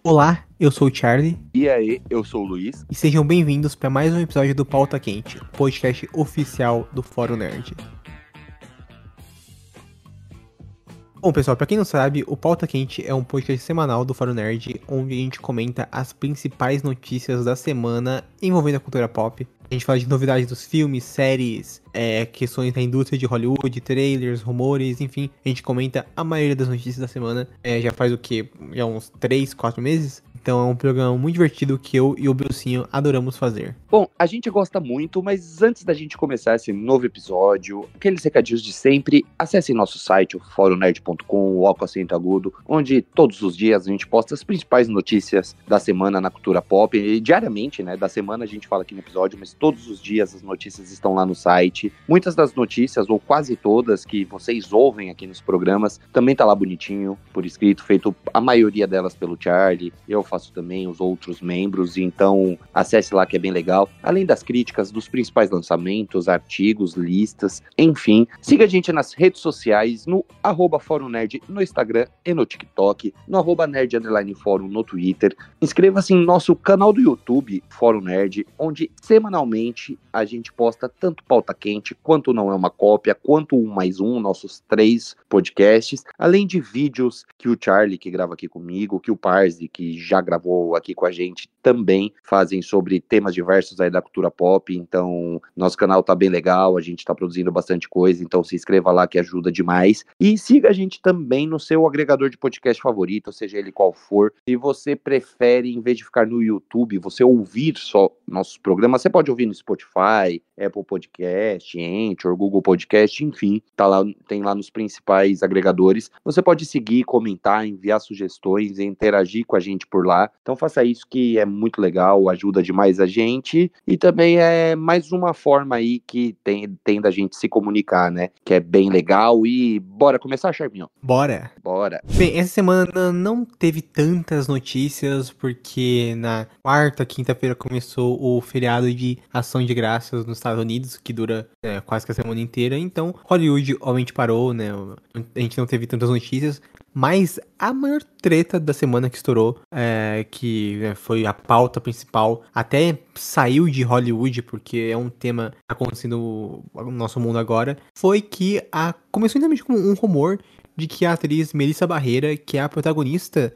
Olá, eu sou o Charlie E aí, eu sou o Luiz. e sejam bem-vindos para mais um episódio do Pauta Quente, podcast oficial do Fórum Nerd. Bom, pessoal, para quem não sabe, o Pauta Quente é um podcast semanal do Fórum Nerd, onde a gente comenta as principais notícias da semana envolvendo a cultura pop. A gente fala de novidades dos filmes, séries, questões da indústria de Hollywood, trailers, rumores, enfim. A gente comenta a maioria das notícias da semana. Já faz o quê? Já uns 3, 4 meses? Então é um programa muito divertido que eu e o Brucinho adoramos fazer. Bom, a gente gosta muito, mas antes da gente começar esse novo episódio, aqueles recadinhos de sempre, acessem nosso site, o forumnerd.com, o acento agudo, onde todos os dias a gente posta as principais notícias da semana na cultura pop. E diariamente, né, da semana a gente fala aqui no episódio, mas todos os dias as notícias estão lá no site. Muitas das notícias, ou quase todas, que vocês ouvem aqui nos programas, também tá lá bonitinho, por escrito, feito a maioria delas pelo Charlie. Eu faço também, os outros membros, então acesse lá que é bem legal. Além das críticas dos principais lançamentos, artigos, listas, enfim, siga a gente nas redes sociais, no @Fórum Nerd no Instagram e no TikTok, no @Nerd_Fórum no Twitter. Inscreva-se em nosso canal do YouTube, Fórum Nerd, onde semanalmente a gente posta tanto Pauta Quente, quanto Não É Uma Cópia, quanto Um Mais Um, nossos 3 podcasts, além de vídeos que o Charlie, que grava aqui comigo, que o Parzi, que já gravou aqui com a gente, também fazem sobre temas diversos aí da cultura pop. Então, nosso canal tá bem legal, a gente tá produzindo bastante coisa, então se inscreva lá que ajuda demais. E siga a gente também no seu agregador de podcast favorito, seja ele qual for. Se você prefere, em vez de ficar no YouTube, você ouvir só nossos programas, você pode ouvir no Spotify, Apple Podcast, Anchor, Google Podcast, enfim, tá lá, tem lá nos principais agregadores. Você pode seguir, comentar, enviar sugestões, interagir com a gente por lá. Então faça isso que é muito legal, ajuda demais a gente e também é mais uma forma aí que tem da gente se comunicar, né? Que é bem legal e bora começar, Charminho? Bora! Bora! Bem, essa semana não teve tantas notícias, porque na quarta, quinta-feira começou o feriado de Ação de Graças nos Estados Unidos, que dura quase que a semana inteira. Então, Hollywood obviamente parou, né? A gente não teve tantas notícias. Mas a maior treta da semana que estourou, que foi a pauta principal, até saiu de Hollywood, porque é um tema que tá acontecendo no nosso mundo agora, foi que começou inicialmente com um rumor de que a atriz Melissa Barrera, que é a protagonista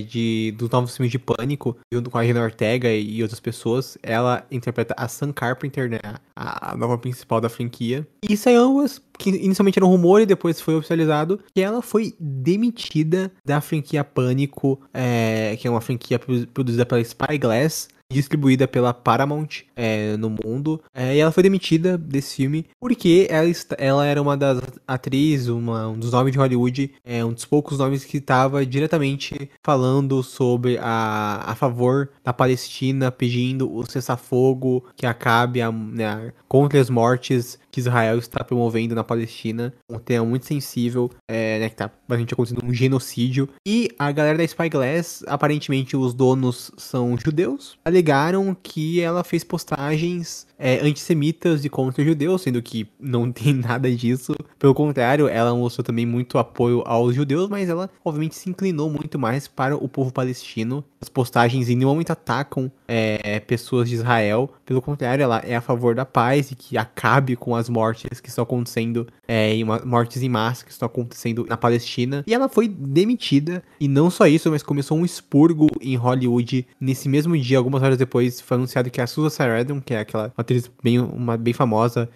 dos novos filmes de Pânico, junto com a Jenna Ortega e outras pessoas, ela interpreta a Sam Carpenter, né, a nova principal da franquia. E saiu, que inicialmente era um rumor e depois foi oficializado, que ela foi demitida da franquia Pânico, que é uma franquia produzida pela Spyglass, distribuída pela Paramount no mundo, e ela foi demitida desse filme porque ela era uma das atrizes, um dos nomes de Hollywood, um dos poucos nomes que estava diretamente falando sobre a favor da Palestina, pedindo o cessar-fogo que acabe contra as mortes que Israel está promovendo na Palestina, um tema muito sensível, né, que tá basicamente acontecendo um genocídio. E a galera da Spyglass, aparentemente os donos são judeus, alegaram que ela fez postagens antissemitas e contra judeus, sendo que não tem nada disso. Pelo contrário, ela mostrou também muito apoio aos judeus, mas ela obviamente se inclinou muito mais para o povo palestino. As postagens em nenhum momento atacam pessoas de Israel. Pelo contrário, ela é a favor da paz e que acabe com as mortes que estão acontecendo, mortes em massa que estão acontecendo na Palestina. E ela foi demitida, e não só isso, mas começou um expurgo em Hollywood. Nesse mesmo dia, algumas horas depois, foi anunciado que a Susan Sarandon, que é aquela atriz bem famosa,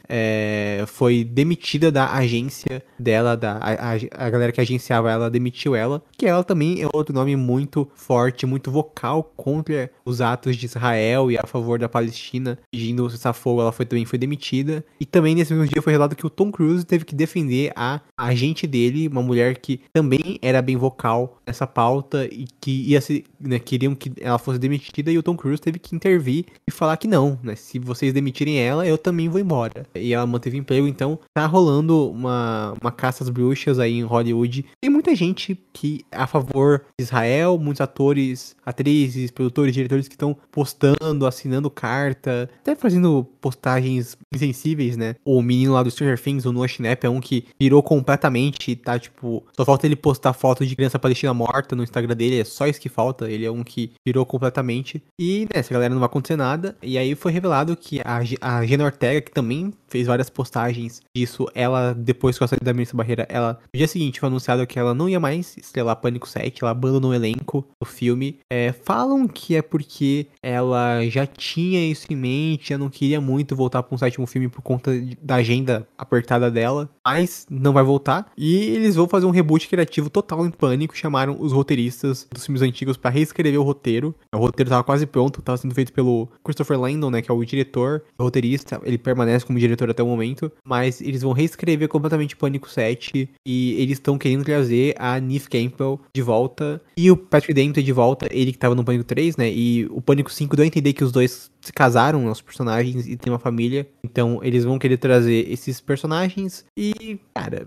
foi demitida da agência dela, a galera que agenciava ela demitiu ela, que ela também é outro nome muito forte, muito vocal contra os atos de Israel e a favor da Palestina, pedindo cessar-fogo. Ela também foi demitida. E também nesse mesmo dia foi revelado que o Tom Cruise teve que defender a agente dele, uma mulher que também era bem vocal nessa pauta e que queriam que ela fosse demitida, e o Tom Cruise teve que intervir e falar que não, né? Se vocês demitirem ela, eu também vou embora. E ela manteve emprego. Então tá rolando uma caça às bruxas aí em Hollywood. Tem muita gente que é a favor de Israel, muitos atores, atrizes, produtores, diretores que estão postando, assinando carta polêmica, até fazendo postagens insensíveis, né? O menino lá do Stranger Things, o Noah Schnapp, é um que virou completamente, tá, tipo, só falta ele postar foto de criança palestina morta no Instagram dele, é só isso que falta, ele é um que virou completamente. E, né, essa galera não vai acontecer nada. E aí foi revelado que a Jenna Ortega, que também fez várias postagens disso, ela, depois que eu saí da Melissa Barreira, ela, no dia seguinte, foi anunciado que ela não ia mais estrelar Pânico 7, ela abandonou o elenco do filme. Falam que é porque ela já tinha isso em mente, ela não queria muito voltar para um sétimo filme por conta da agenda apertada dela, mas não vai voltar. E eles vão fazer um reboot criativo total em Pânico, chamaram os roteiristas dos filmes antigos para reescrever o roteiro. O roteiro tava quase pronto, tava sendo feito pelo Christopher Landon, né, que é o diretor, o roteirista, ele permanece como diretor até o momento, mas eles vão reescrever completamente Pânico 7 e eles estão querendo trazer a Neve Campbell de volta e o Patrick Dempsey de volta, ele que tava no Pânico 3, né, e o Pânico 5 deu a entender que os dois se casaram, né, os personagens, e tem uma família, então eles vão querer trazer esses personagens e, cara,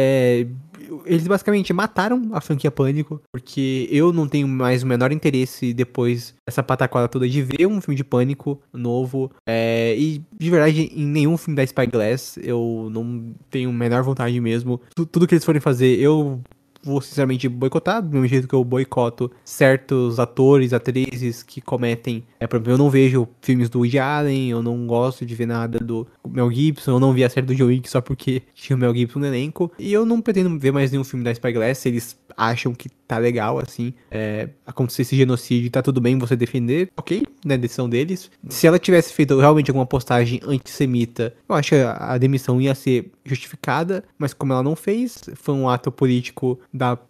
eles basicamente mataram a franquia Pânico, porque eu não tenho mais o menor interesse depois dessa pataquada toda de ver um filme de Pânico novo, e de verdade em nenhum filme da Spyglass eu não tenho a menor vontade mesmo. Tudo que eles forem fazer eu vou sinceramente boicotar, do mesmo jeito que eu boicoto certos atores, atrizes que cometem. Por exemplo, eu não vejo filmes do Woody Allen, eu não gosto de ver nada do Mel Gibson, eu não vi a série do John Wick só porque tinha o Mel Gibson no elenco, e eu não pretendo ver mais nenhum filme da Spyglass. Se eles acham que tá legal, assim, acontecer esse genocídio, tá tudo bem você defender, ok, né, decisão deles. Se ela tivesse feito realmente alguma postagem antissemita, eu acho que a demissão ia ser justificada, mas como ela não fez, foi um ato político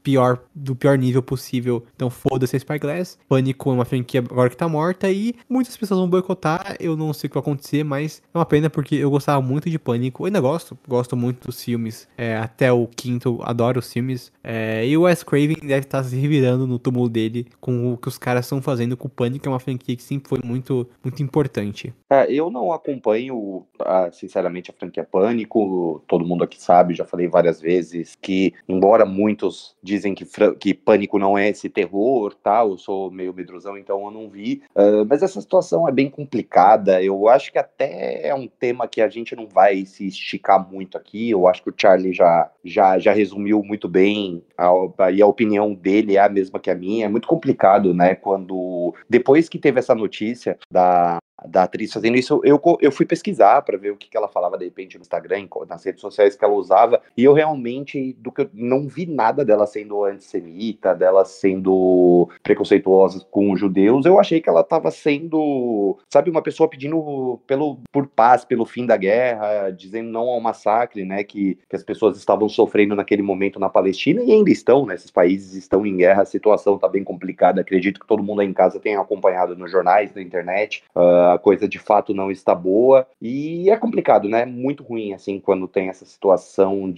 do pior nível possível, então foda-se a Spyglass. Pânico é uma franquia agora que tá morta e muitas pessoas vão boicotar, eu não sei o que vai acontecer, mas é uma pena porque eu gostava muito de Pânico, eu ainda gosto muito dos filmes, até o quinto, adoro os filmes, e o Wes Craven deve estar se revirando no túmulo dele com o que os caras estão fazendo com o Pânico, que é uma franquia que sempre foi muito, muito importante. Eu não acompanho, sinceramente, a franquia Pânico. Todo mundo aqui sabe, já falei várias vezes, que embora muitos dizem que Pânico não é esse terror, tá? Eu sou meio medrosão, então eu não vi. Mas essa situação é bem complicada. Eu acho que até é um tema que a gente não vai se esticar muito aqui. Eu acho que o Charlie já resumiu muito bem, e a opinião dele é a mesma que a minha. É muito complicado, né? Depois que teve essa notícia da atriz fazendo isso, eu fui pesquisar para ver o que ela falava de repente no Instagram, nas redes sociais que ela usava, e eu realmente eu não vi nada dela sendo antissemita, dela sendo preconceituosa com os judeus. Eu achei que ela estava sendo, sabe, uma pessoa pedindo por paz, pelo fim da guerra, dizendo não ao massacre, né, que as pessoas estavam sofrendo naquele momento na Palestina, e ainda estão, né, esses países estão em guerra, a situação está bem complicada. Acredito que todo mundo aí em casa tenha acompanhado nos jornais, na internet. A coisa de fato não está boa, e é complicado, né? Muito ruim, assim, quando tem essa situação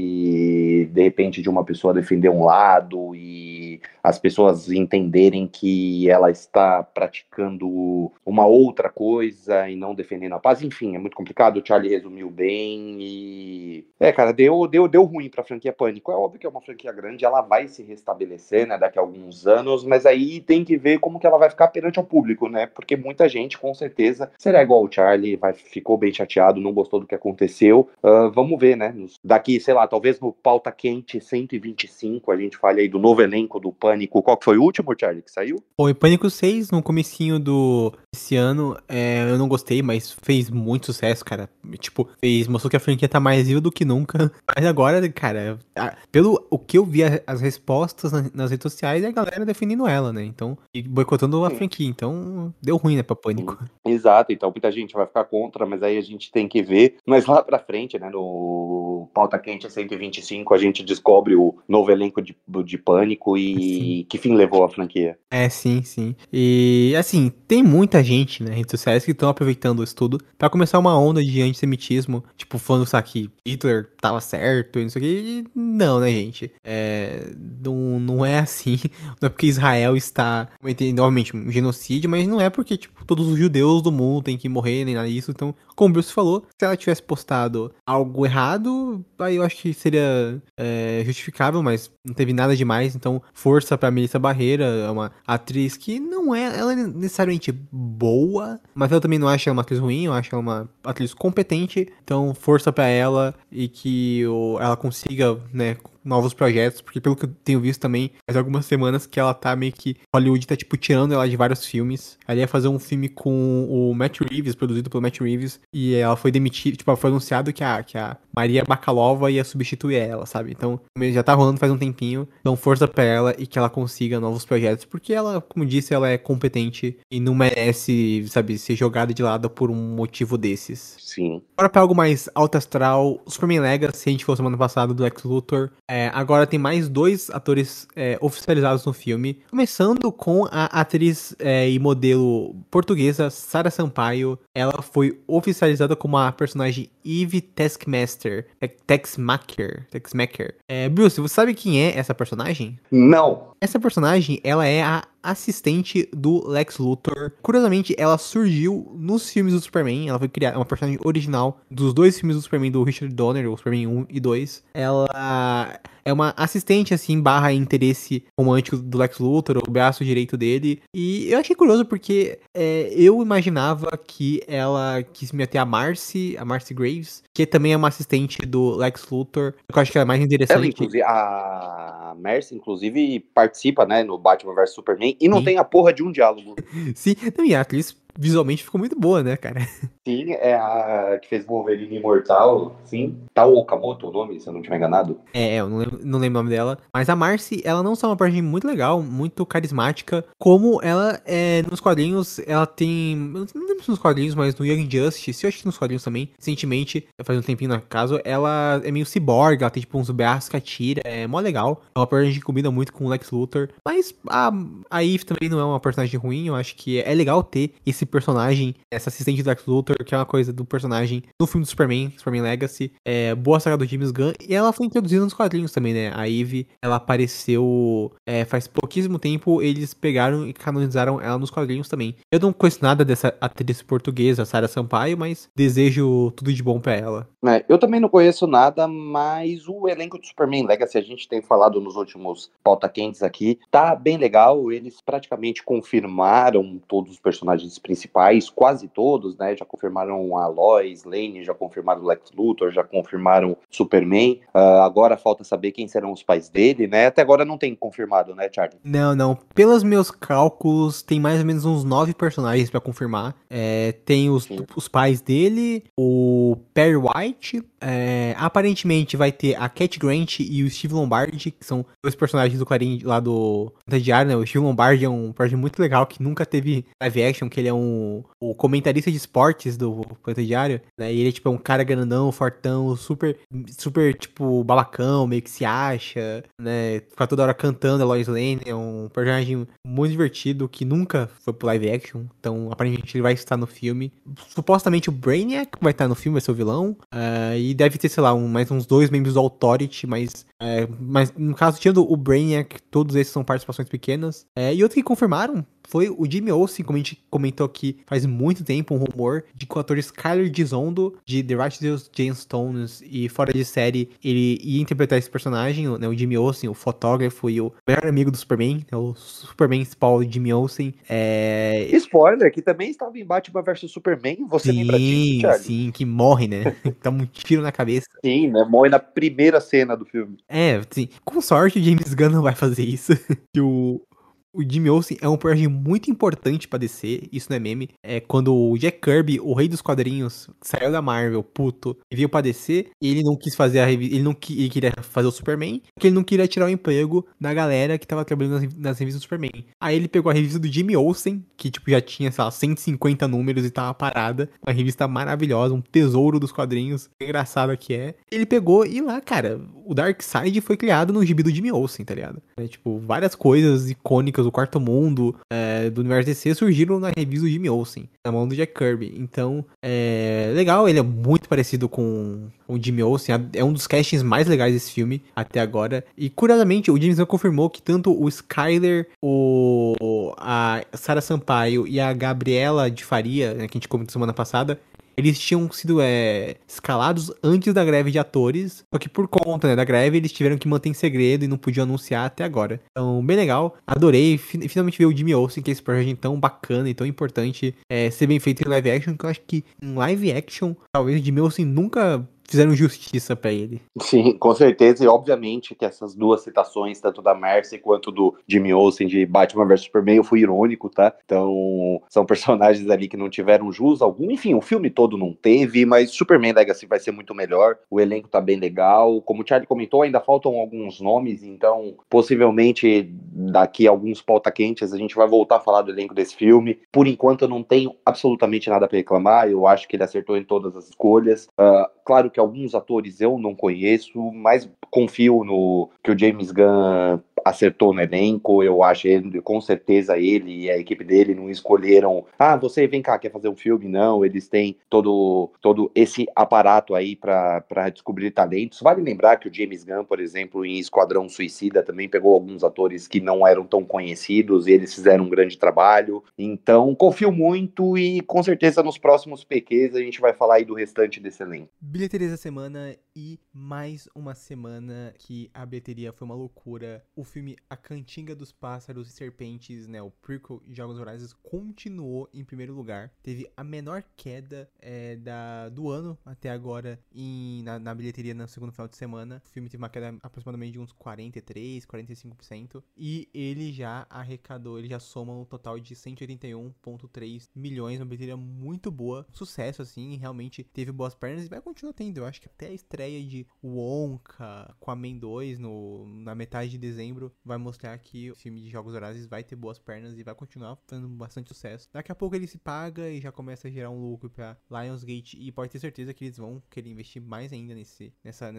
de repente, de uma pessoa defender um lado e as pessoas entenderem que ela está praticando uma outra coisa e não defendendo a paz. Enfim, é muito complicado. O Charlie resumiu bem e... cara, deu ruim pra franquia Pânico. É óbvio que é uma franquia grande, ela vai se restabelecer, né, daqui a alguns anos, mas aí tem que ver como que ela vai ficar perante ao público, né? Porque muita gente, com certeza, será igual o Charlie, ficou bem chateado, não gostou do que aconteceu. Vamos ver, né? Daqui, sei lá, talvez no Pauta Quente 125, a gente fale aí do novo elenco do Pânico. Qual que foi o último, Charlie, que saiu? Bom, em Pânico 6, no comecinho desse ano, eu não gostei, mas fez muito sucesso, cara. Tipo, mostrou que a franquia tá mais viva do que nunca. Mas agora, cara, pelo o que eu vi as respostas nas redes sociais, é a galera defendendo ela, né? Então, e boicotando a franquia. Então, deu ruim, né, pra Pânico. Exato, então muita gente vai ficar contra, mas aí a gente tem que ver. Mas lá pra frente, né, no Pauta Quente 125, a gente descobre o novo elenco de Pânico e que fim levou a franquia. Sim, sim. E, assim, tem muita gente, né, redes sociais que estão aproveitando isso tudo pra começar uma onda de antissemitismo, tipo, falando que Hitler tava certo e não sei o que. E não, né, gente? Não é assim. Não é porque Israel está cometendo, novamente, um genocídio, mas não é porque, tipo, todos os judeus do mundo têm que morrer, nem nada disso. Então, como o Bruce falou, se ela tivesse postado algo errado, aí eu acho que seria justificável, mas não teve nada demais. Então, força pra Melissa Barreira, é uma atriz que não é, ela é necessariamente boa, mas eu também não acho ela uma atriz ruim, eu acho ela uma atriz competente, então força pra ela e que ela consiga, né, novos projetos, porque pelo que eu tenho visto também, faz algumas semanas que ela tá meio que, Hollywood tá tipo tirando ela de vários filmes. Ela ia fazer um filme com o Matt Reeves, produzido pelo Matt Reeves, e ela foi demitida, tipo, foi anunciado que a Maria Bakalova ia substituir ela, sabe? Então, já tá rolando faz um tempinho, então força pra ela e que ela consiga novos projetos, porque ela, como disse, ela é competente e não merece, sabe, ser jogada de lado por um motivo desses. Sim. Agora pra algo mais alto astral, Superman Legacy, a gente falou semana passada do Lex Luthor. Agora tem mais 2 atores oficializados no filme. Começando com a atriz e modelo portuguesa Sara Sampaio. Ela foi oficializada como a personagem Eve Taskmaster. Taskmaster. Bruce, você sabe quem é essa personagem? Não. Essa personagem, ela é a assistente do Lex Luthor. Curiosamente, ela surgiu nos filmes do Superman. Ela foi criada, é uma personagem original dos 2 filmes do Superman, do Richard Donner, o Superman 1 e 2. Ela é uma assistente, assim, barra interesse romântico do Lex Luthor, o braço direito dele. E eu achei curioso porque eu imaginava que ela quis meter a Marcy Graves, que também é uma assistente do Lex Luthor. Eu acho que ela é mais interessante. Ela, inclusive, a Mercy, inclusive, participa, né, no Batman vs Superman e não Sim. tem a porra de um diálogo. Sim, e a atriz visualmente ficou muito boa, né, cara? Sim, é a que fez Wolverine Imortal, sim. Tao Okamoto o nome, se eu não estiver enganado. Eu não lembro o nome dela. Mas a Marcy, ela não só é uma personagem muito legal, muito carismática, como ela nos quadrinhos, ela tem... Eu não lembro se nos quadrinhos, mas no Young Justice, eu acho que nos quadrinhos também, recentemente, faz um tempinho no caso, ela é meio ciborgue, ela tem tipo uns braços que atira, é mó legal. É uma personagem que combina muito com o Lex Luthor. Mas a Eve também não é uma personagem ruim, eu acho que é legal ter esse personagem, essa assistente do Lex Luthor, que é uma coisa do personagem no filme do Superman Legacy. Boa saga do James Gunn. E ela foi introduzida nos quadrinhos também, né? A Eve, ela apareceu faz pouquíssimo tempo, eles pegaram e canonizaram ela nos quadrinhos também. Eu não conheço nada dessa atriz portuguesa, Sara Sampaio, mas desejo tudo de bom pra ela. Eu também não conheço nada, mas o elenco do Superman Legacy, a gente tem falado nos últimos pauta quentes aqui, tá bem legal. Eles praticamente confirmaram todos os personagens principais, quase todos, né? Já confirmaram a Lois Lane, já confirmaram o Lex Luthor, já confirmaram Superman. Agora falta saber quem serão os pais dele, né? Até agora não tem confirmado, né, Charlie? Não. Pelos meus cálculos, tem mais ou menos uns 9 personagens pra confirmar. Tem os pais dele, o Perry White. Aparentemente vai ter a Cat Grant e o Steve Lombardi, que são 2 personagens do Clarim lá do Diário, né? O Steve Lombardi é um personagem muito legal que nunca teve live action, que ele é o comentarista de esportes do Planeta Diário, né? E ele é um cara grandão, fortão, super, tipo, babacão, meio que se acha, né? Fica toda hora cantando a Lois Lane, é um personagem muito divertido que nunca foi pro live action, então aparentemente ele vai estar no filme. Supostamente o Brainiac vai estar no filme, vai ser o vilão, e deve ter, sei lá, mais uns 2 membros do Authority, mas no caso, tirando o Brainiac, todos esses são participações pequenas. E outro que confirmaram foi o Jimmy Olsen, como a gente comentou aqui faz muito tempo, um rumor de que o ator Skyler Gisondo, de The Righteous Gemstones e Fora de Série, ele ia interpretar esse personagem, né, o Jimmy Olsen, o fotógrafo e o melhor amigo do Superman, o Superman Paul Jimmy Olsen. Spoiler, que também estava em Batman vs Superman, você lembra disso, Charlie? Sim, que morre, né? Dá um tiro na cabeça. Sim, né? Morre na primeira cena do filme. Sim. Com sorte, o James Gunn não vai fazer isso. Que o Jimmy Olsen é um personagem muito importante pra DC, isso não é meme. Quando o Jack Kirby, o rei dos quadrinhos, saiu da Marvel, puto, e veio pra DC, ele não quis fazer a revista, ele queria fazer o Superman, porque ele não queria tirar o emprego da galera que tava trabalhando nas revistas do Superman. Aí ele pegou a revista do Jimmy Olsen, que tipo já tinha, sei lá, 150 números e tava parada, uma revista maravilhosa, um tesouro dos quadrinhos, engraçada que é. Ele pegou e lá, cara, o Darkseid foi criado no gibi do Jimmy Olsen, tá ligado? Tipo, várias coisas icônicas, o Quarto Mundo, do universo DC surgiram na revista do Jimmy Olsen, na mão do Jack Kirby. Então, legal, ele é muito parecido com o Jimmy Olsen, é um dos castings mais legais desse filme até agora. E curiosamente, o James Gunn confirmou que tanto o Skyler, a Sara Sampaio e a Gabriela de Faria, né, que a gente comentou semana passada, eles tinham sido escalados antes da greve de atores, só que por conta, né, da greve eles tiveram que manter em segredo e não podiam anunciar até agora. Então, bem legal, adorei, finalmente ver o Jimmy Olsen, que é esse personagem tão bacana e tão importante, ser bem feito em live action, que eu acho que em live action, talvez o Jimmy Olsen nunca fizeram justiça pra ele. Sim, com certeza, e obviamente que essas duas citações, tanto da Mercy quanto do Jimmy Olsen de Batman vs Superman, eu fui irônico, tá? Então, são personagens ali que não tiveram jus algum, enfim, o filme todo não teve, mas Superman Legacy vai ser muito melhor, o elenco tá bem legal, como o Charlie comentou, ainda faltam alguns nomes, então, possivelmente, daqui a alguns pauta-quentes, a gente vai voltar a falar do elenco desse filme. Por enquanto, eu não tenho absolutamente nada pra reclamar, eu acho que ele acertou em todas as escolhas. Claro que alguns atores eu não conheço, mas confio no que o James Gunn acertou no elenco. Eu acho ele, com certeza ele e a equipe dele não escolheram, você vem cá, quer fazer um filme? Não, eles têm todo esse aparato aí para descobrir talentos. Vale lembrar que o James Gunn, por exemplo, em Esquadrão Suicida também pegou alguns atores que não eram tão conhecidos e eles fizeram um grande trabalho. Então, confio muito e com certeza nos próximos PQs a gente vai falar aí do restante desse elenco. Bilheteria da semana e mais uma semana que a bilheteria foi uma loucura. O filme A Cantiga dos Pássaros e Serpentes, né, o prequel de Jogos Vorazes, continuou em primeiro lugar. Teve a menor queda do ano até agora na bilheteria no segundo final de semana. O filme teve uma queda aproximadamente de uns 43, 45%. E ele já arrecadou, ele já soma um total de 181,3 milhões, uma bilheteria muito boa. Sucesso, assim, realmente teve boas pernas e vai continuar tendo. Eu acho que até a estreia de Wonka com a Men 2 na metade de dezembro vai mostrar que o filme de Jogos Vorazes vai ter boas pernas e vai continuar fazendo bastante sucesso. Daqui a pouco ele se paga e já começa a gerar um lucro pra Lionsgate e pode ter certeza que eles vão querer investir mais ainda nesse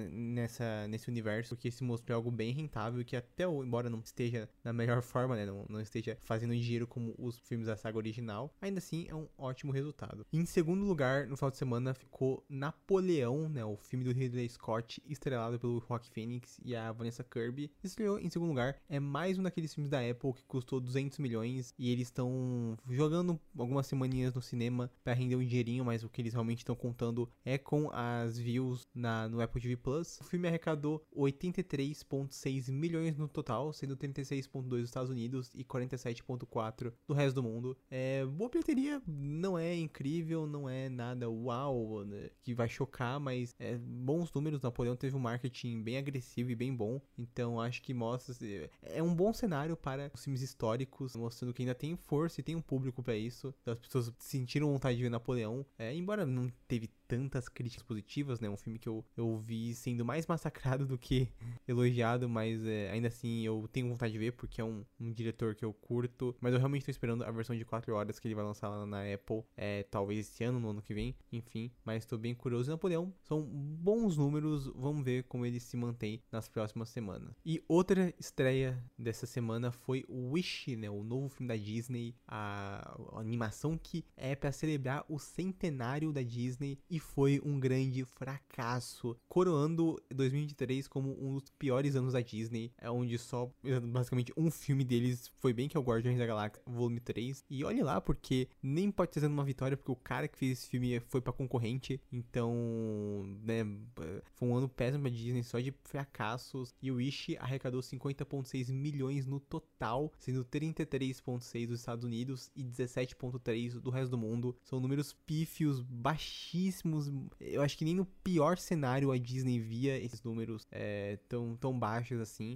universo, porque se mostrou algo bem rentável que até, embora não esteja na melhor forma, né, não esteja fazendo dinheiro como os filmes da saga original, ainda assim é um ótimo resultado. Em segundo lugar, no final de semana, ficou Napoleão, né, o filme do Ridley Scott, estrelado pelo Joaquin Phoenix e a Vanessa Kirby. Estreou em segundo lugar, é mais um daqueles filmes da Apple que custou 200 milhões e eles estão jogando algumas semaninhas no cinema para render um dinheirinho, mas o que eles realmente estão contando é com as views no Apple TV Plus. O filme arrecadou 83,6 milhões no total, sendo 36,2 dos Estados Unidos e 47,4 do resto do mundo. Boa bilheteria, não é incrível, não é nada uau, né, que vai chocar, mas bons números. Napoleão teve um marketing bem agressivo e bem bom, então acho que mostra, é um bom cenário para os filmes históricos, mostrando que ainda tem força e tem um público para isso. Então, as pessoas sentiram vontade de ver Napoleão, embora não teve tantas críticas positivas, né, um filme que eu vi sendo mais massacrado do que elogiado, mas ainda assim eu tenho vontade de ver porque é um diretor que eu curto, mas eu realmente tô esperando a versão de 4 horas que ele vai lançar lá na Apple, talvez esse ano, no ano que vem, enfim, mas tô bem curioso. Napoleão são bons números, vamos ver como ele se mantém nas próximas semanas. E outra estreia dessa semana foi o Wish, né, o novo filme da Disney, a animação que é para celebrar o centenário da Disney e foi um grande fracasso, coroando 2023 como um dos piores anos da Disney, onde só basicamente um filme deles foi bem, que é o Guardiões da Galáxia Volume 3, e olhe lá, porque nem pode ter sido uma vitória, porque o cara que fez esse filme foi pra concorrente, então, né, foi um ano péssimo pra Disney, só de fracassos, e o Wish arrecadou 50,6 milhões no total, sendo 33,6 dos Estados Unidos e 17,3 do resto do mundo. São números pífios, baixíssimos. Eu acho que nem no pior cenário a Disney via esses números tão baixos assim.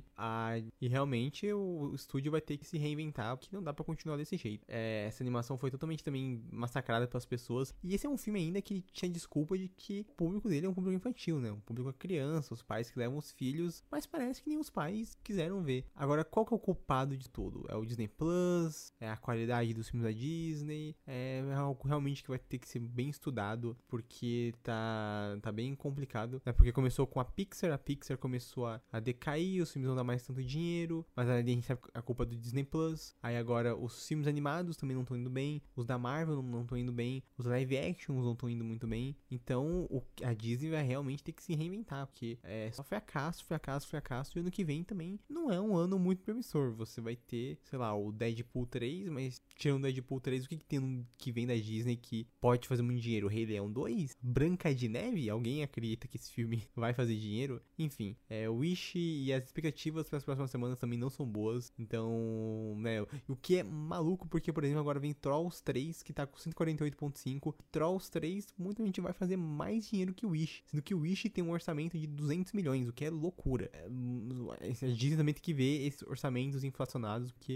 E realmente o estúdio vai ter que se reinventar, porque não dá pra continuar desse jeito. Essa animação foi totalmente também massacrada pelas pessoas. E esse é um filme ainda que tinha desculpa de que o público dele é um público infantil, né? Um público criança, os pais que levam os filhos, mas parece que nem os pais quiseram ver. Agora, qual que é o culpado de tudo? É o Disney Plus? É a qualidade dos filmes da Disney? É algo realmente que vai ter que ser bem estudado, porque tá bem complicado, né? Porque começou com a Pixar começou a decair, os filmes não dão mais tanto dinheiro, mas aí a gente sabe a culpa do Disney Plus. Aí agora os filmes animados também não estão indo bem, os da Marvel não estão indo bem, os live actions não estão indo muito bem. Então a Disney vai realmente ter que se reinventar, porque é só fracasso, e ano que vem também não é um ano muito promissor. Você vai ter, sei lá, o Deadpool 3, mas tirando o Deadpool 3, o que tem que vem da Disney que pode fazer muito dinheiro? O Rei Leão 2? Branca de Neve? Alguém acredita que esse filme vai fazer dinheiro? Enfim, o Wish e as expectativas para as próximas semanas também não são boas. Então, né, o que é maluco, porque, por exemplo, agora vem Trolls 3, que tá com 148,5. Trolls 3, muita gente vai fazer mais dinheiro que o Wish, sendo que o Wish tem um orçamento de 200 milhões, o que é loucura. A Disney também tem que ver esses orçamentos inflacionados, porque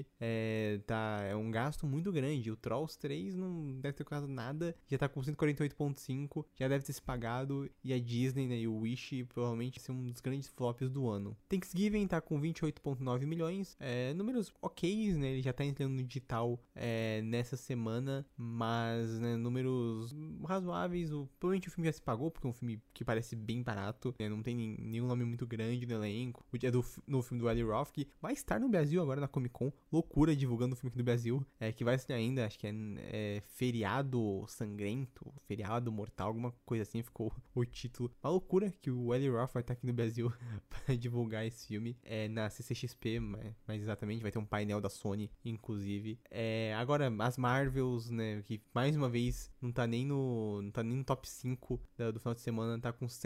é um gasto muito grande. O Trolls 3 não deve ter custado nada, já tá com 148,5, já deve ter se pagado, e a Disney, né, e o Wish provavelmente vai ser um dos grandes flops do ano. Thanksgiving tá com 28,9 milhões, números ok, né, ele já tá entrando no digital nessa semana, mas, né, números razoáveis. Provavelmente o filme já se pagou, porque é um filme que parece bem barato, né, não tem nenhum nome muito grande no elenco. É no filme do Eli Roth, que vai estar no Brasil agora na Comic Con, loucura divulgando o filme aqui do Brasil, que vai ser ainda, acho que é Feriado Sangrento, Feriado Mortal, alguma coisa assim ficou o título. Uma loucura que o Eli Roth vai estar aqui no Brasil para divulgar esse filme, na CCXP, mais exatamente, vai ter um painel da Sony, inclusive. Agora, as Marvels, né, que mais uma vez não tá nem no top 5 do final de semana, tá com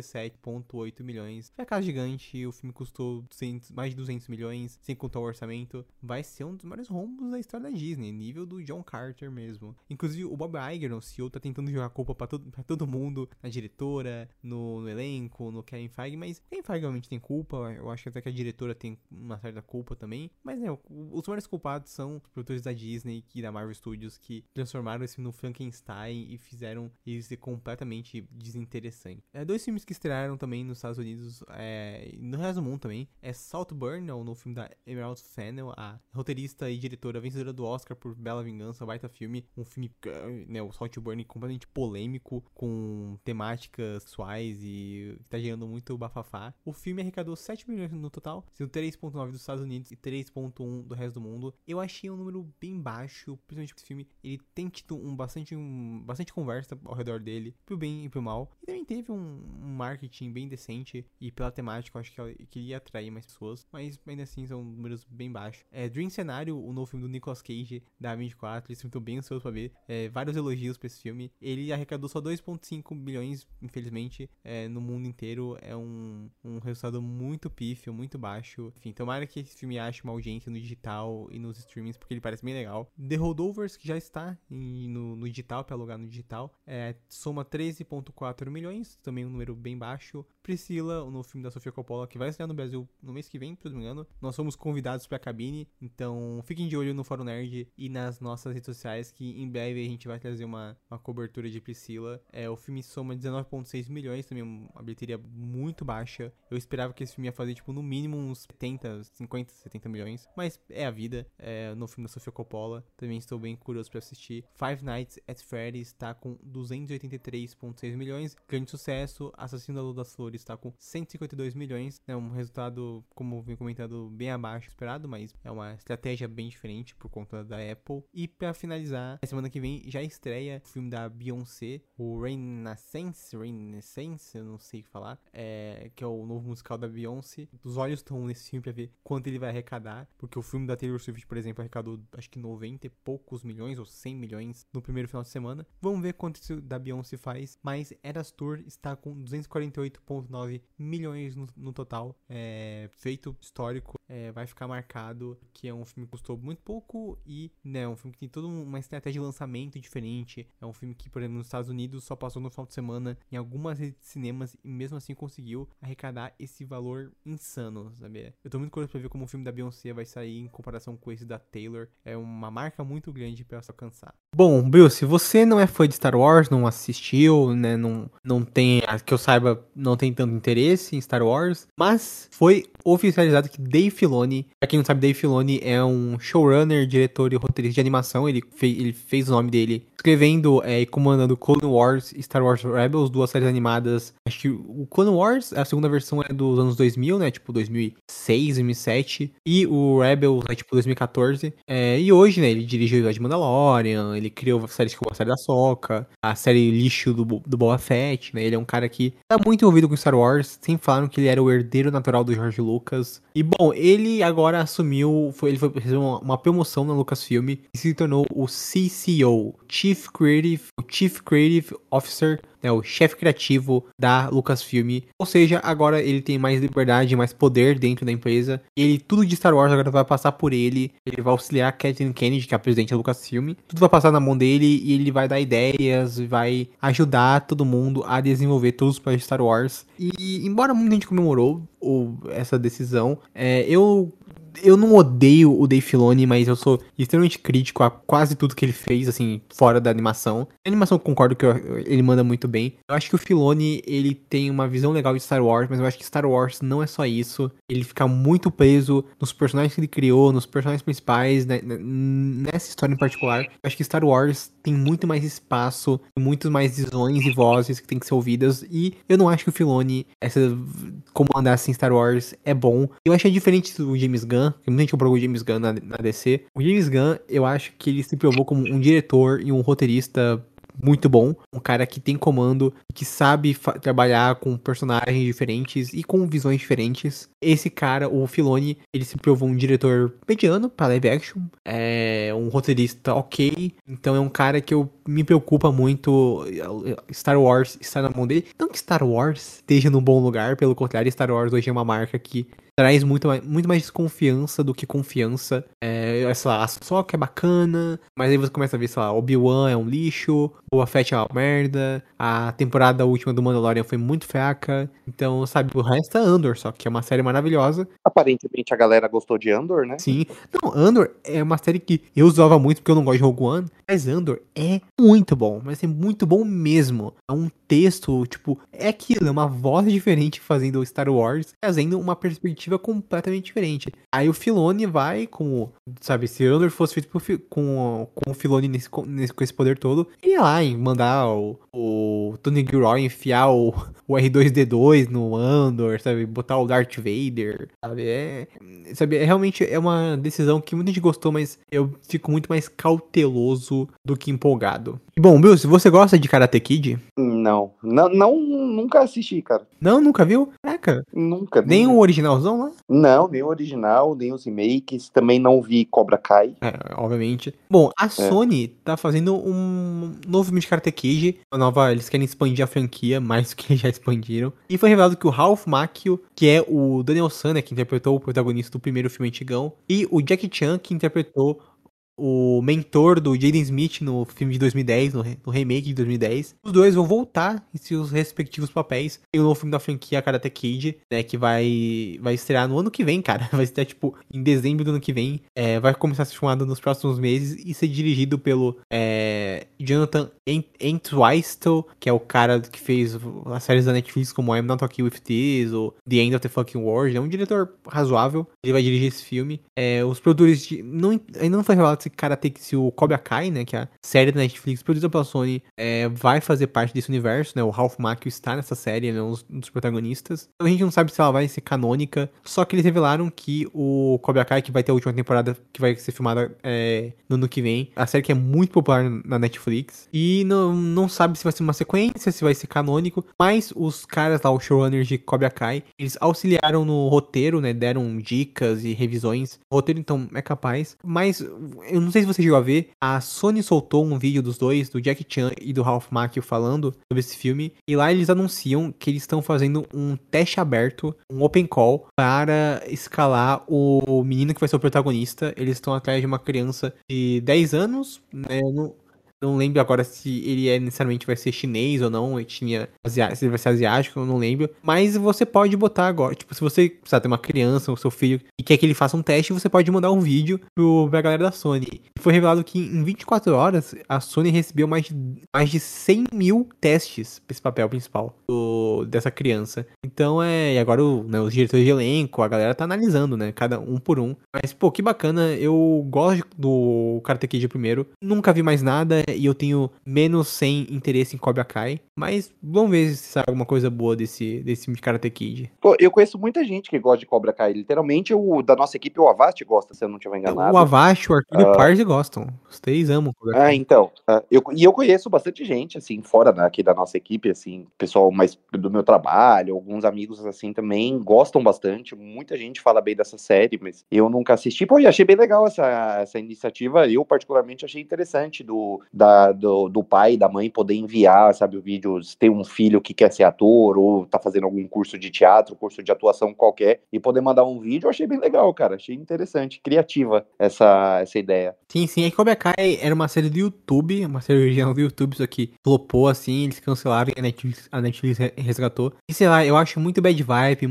187,8 milhões. Foi a casa gigante, o filme custou mais de 200 milhões, sem contar o orçamento. Vai ser um dos maiores rombos da história da Disney, nível do John Carter mesmo. Inclusive, o Bob Iger, o CEO, tá tentando jogar a culpa pra todo mundo, na diretora, no elenco, no Kevin Feige, mas o Kevin Feige realmente tem culpa. Eu acho que até que a diretora tem uma certa culpa também. Mas, né, os maiores culpados são os produtores da Disney e da Marvel Studios, que transformaram esse filme no Frankenstein e fizeram ele ser completamente desinteressante. Dois filmes que estrearam também nos Estados Unidos, no resto do mundo também, Saltburn, o novo filme da Emerald Fennell, a roteirista e diretora vencedora do Oscar por Bela Vingança, baita filme, um filme, né, o Saltburn completamente polêmico, com temáticas sexuais e que tá gerando muito bafafá. O filme arrecadou 7 milhões no total, sendo 3,9 dos Estados Unidos e 3,1 do resto do mundo. Eu achei um número bem baixo, principalmente porque esse filme, ele tem tido bastante conversa ao redor dele, pro bem e pro mal. E também teve um marketing bem decente, e pela temática eu acho que ele ia atrair mais pessoas, mas ainda assim são números bem baixos. Dream Scenario, o novo filme do Nicolas Cage, da A24, eles estão bem ansiosos pra ver. Vários elogios pra esse filme. Ele arrecadou só 2,5 bilhões, infelizmente, no mundo inteiro. É um resultado muito pífio, muito baixo. Enfim, tomara que esse filme ache uma audiência no digital e nos streamings, porque ele parece bem legal. The Holdovers, que já está no digital, pra alugar no digital, soma 13,4 milhões, também um número bem baixo. Priscila, o novo filme da Sofia Coppola, que vai estrear no Brasil no mês que vem, se não me engano. Nós somos convidados pra cabine, então fiquem de olho no Fórum Nerd e nas nossas redes sociais, que em breve a gente vai trazer uma cobertura de Priscila. O filme soma 19,6 milhões, também uma bilheteria muito baixa. Eu esperava que esse filme ia fazer, tipo, no mínimo uns 50, 70 milhões, mas é a vida. No filme da Sofia Coppola, também estou bem curioso pra assistir. Five Nights at Freddy's tá com 283,6 milhões, grande sucesso. Assassino da Lua das Flores tá com 152 milhões, é um resultado, como vim comentado, bem abaixo do esperado, mas é uma estratégia bem diferente por conta da Apple. E pra finalizar, na semana que vem já estreia o filme da Beyoncé, o Renaissance, eu não sei o que falar, que é o novo musical da Beyoncé. Os olhos estão nesse filme pra ver quanto ele vai arrecadar, porque o filme da Taylor Swift, por exemplo, arrecadou acho que 90 e poucos milhões ou 100 milhões no primeiro final de semana. Vamos ver quanto isso da Beyoncé faz, mas Eras Tour está com 248,9 milhões no total, feito histórico. Vai ficar marcado que é um filme que custou muito pouco e, né, um filme que tem toda uma estratégia de lançamento diferente. É um filme que, por exemplo, nos Estados Unidos só passou no final de semana em algumas redes de cinemas e mesmo assim conseguiu arrecadar esse valor insano, sabe? Eu tô muito curioso pra ver como o filme da Beyoncé vai sair em comparação com esse da Taylor. É uma marca muito grande pra se alcançar. Bom, Bill, se você não é fã de Star Wars, não assistiu, né, não tem, que eu saiba, não tem tanto interesse em Star Wars, mas foi oficializado que Dave Filoni, pra quem não sabe, Dave Filoni é um showrunner, diretor e roteirista de animação. Ele fez o nome dele escrevendo e comandando Clone Wars e Star Wars Rebels, duas séries animadas. Acho que o Clone Wars, a segunda versão é dos anos 2000, né, tipo 2006, 2007, e o Rebels é tipo 2014. E hoje, né, ele dirigiu o de Mandalorian, ele criou séries como a série da Ahsoka, a série lixo do Boba Fett, né, ele é um cara que tá muito envolvido com Star Wars. Sempre falaram que ele era o herdeiro natural do George Lucas. E, bom, ele agora assumiu, ele recebeu uma promoção na Lucasfilm e se tornou o CCO, Chief Creative Officer, né, o chefe criativo da Lucasfilm. Ou seja, agora ele tem mais liberdade, mais poder dentro da empresa. Tudo de Star Wars agora vai passar por ele. Ele vai auxiliar a Kathleen Kennedy, que é a presidente da Lucasfilm. Tudo vai passar na mão dele e ele vai dar ideias, vai ajudar todo mundo a desenvolver todos os projetos de Star Wars. E embora muita gente comemorou essa decisão, eu não odeio o Dave Filoni, mas eu sou extremamente crítico a quase tudo que ele fez, assim, fora da animação. A animação eu concordo que ele manda muito bem. Eu acho que o Filoni, ele tem uma visão legal de Star Wars, mas eu acho que Star Wars não é só isso. Ele fica muito preso nos personagens que ele criou, nos personagens principais, né, nessa história em particular. Eu acho que Star Wars tem muito mais espaço, muito mais visões e vozes que tem que ser ouvidas, e eu não acho que o Filoni, comandar assim Star Wars é bom. Eu achei diferente do James Gunn, que muita gente comprou o James Gunn na DC. O James Gunn, eu acho que ele se provou como um diretor e um roteirista muito bom, um cara que tem comando, que sabe trabalhar com personagens diferentes e com visões diferentes. Esse cara, o Filoni, ele se provou um diretor mediano para live action, um roteirista ok, então é um cara que me preocupa muito Star Wars estar na mão dele. Não que Star Wars esteja num bom lugar, pelo contrário, Star Wars hoje é uma marca que traz muito mais desconfiança do que confiança. Sei lá, a Ahsoka é bacana, mas aí você começa a ver, sei lá, Obi-Wan é um lixo, Boba Fett é uma merda, a temporada última do Mandalorian foi muito fraca, então, sabe, o resto é Andor, só que é uma série maravilhosa. Aparentemente a galera gostou de Andor, né? Sim. Não, Andor é uma série que eu usava muito porque eu não gosto de Rogue One, mas Andor é muito bom, mas é muito bom mesmo. É um texto, tipo, é aquilo, é uma voz diferente fazendo Star Wars, trazendo uma perspectiva completamente diferente. Aí o Filoni vai, como, sabe, se Andor fosse feito com o Filoni com esse poder todo, ele ia lá e mandar o Tony Gilroy enfiar o R2-D2 no Andor, sabe, botar o Darth Vader, sabe, realmente é uma decisão que muita gente gostou, mas eu fico muito mais cauteloso do que empolgado. E bom, Bruce, você gosta de Karate Kid? Não, nunca assisti, cara. Não, nunca viu? Caraca. Nunca. Nem o originalzão lá? Não, nem o original, nem os remakes. Também não vi Cobra Kai. Obviamente. Bom, a Sony tá fazendo um novo filme de Karate Kid. Eles querem expandir a franquia mais do que já expandiram. E foi revelado que o Ralph Macchio, que é o Daniel San, né, que interpretou o protagonista do primeiro filme antigão, e o Jackie Chan, que interpretou o mentor do Jaden Smith no filme de 2010, no remake de 2010. Os dois vão voltar em seus respectivos papéis. Tem um novo filme da franquia Karate Kid, né, que vai estrear no ano que vem, cara. Vai estrear, tipo, em dezembro do ano que vem. Vai começar a ser filmado nos próximos meses e ser dirigido pelo Jonathan Entwistle, que é o cara que fez as séries da Netflix como I'm Not Okay With This, ou The End of the Fucking World. É um diretor razoável. Ele vai dirigir esse filme. Os produtores ainda não foi revelado se o Cobra Kai, né, que é a série da Netflix produzida pela Sony, vai fazer parte desse universo, né, o Ralph Macchio está nessa série, ele é um dos protagonistas. Então a gente não sabe se ela vai ser canônica, só que eles revelaram que o Cobra Kai, que vai ter a última temporada, que vai ser filmada no ano que vem, a série que é muito popular na Netflix, e não sabe se vai ser uma sequência, se vai ser canônico, mas os caras lá, os showrunners de Cobra Kai, eles auxiliaram no roteiro, né, deram dicas e revisões. O roteiro, então, é capaz, mas eu não sei se você chegou a ver, a Sony soltou um vídeo dos dois, do Jackie Chan e do Ralph Macchio, falando sobre esse filme, e lá eles anunciam que eles estão fazendo um teste aberto, um open call, para escalar o menino que vai ser o protagonista. Eles estão atrás de uma criança de 10 anos, né, não lembro agora se ele necessariamente vai ser chinês ou não, se ele vai ser asiático, eu não lembro. Mas você pode botar agora, tipo, se você tem uma criança, o seu filho, e quer que ele faça um teste, você pode mandar um vídeo pra galera da Sony. Foi revelado que em 24 horas, a Sony recebeu mais de 100 mil testes pra esse papel principal dessa criança. Então e agora os diretores de elenco, a galera tá analisando, né, cada um por um. Mas, pô, que bacana, eu gosto do Karate Kid primeiro, nunca vi mais nada. e eu tenho menos sem interesse em Cobra Kai. Mas vamos ver se sai alguma coisa boa desse filme de Karate Kid. Pô, eu conheço muita gente que gosta de Cobra Kai. Literalmente, da nossa equipe, o Avast gosta, se eu não estiver O enganado. Avast, o Arthur e o Parzi gostam. Os três amam Cobra Kai. Então, eu conheço bastante gente, assim, fora aqui da nossa equipe, assim, pessoal mais do meu trabalho, alguns amigos, assim, também gostam bastante, muita gente fala bem dessa série, mas eu nunca assisti, pô, e achei bem legal essa iniciativa, eu particularmente achei interessante do pai e da mãe poder enviar, sabe, o vídeo, se tem um filho que quer ser ator, ou tá fazendo algum curso de teatro, curso de atuação qualquer, e poder mandar um vídeo, eu achei bem legal, cara, achei interessante, criativa essa ideia. Sim, é que Cobra Kai era uma série do YouTube, uma série original do YouTube, só que flopou assim, eles cancelaram e a Netflix resgatou. E sei lá, eu acho muito bad vibe,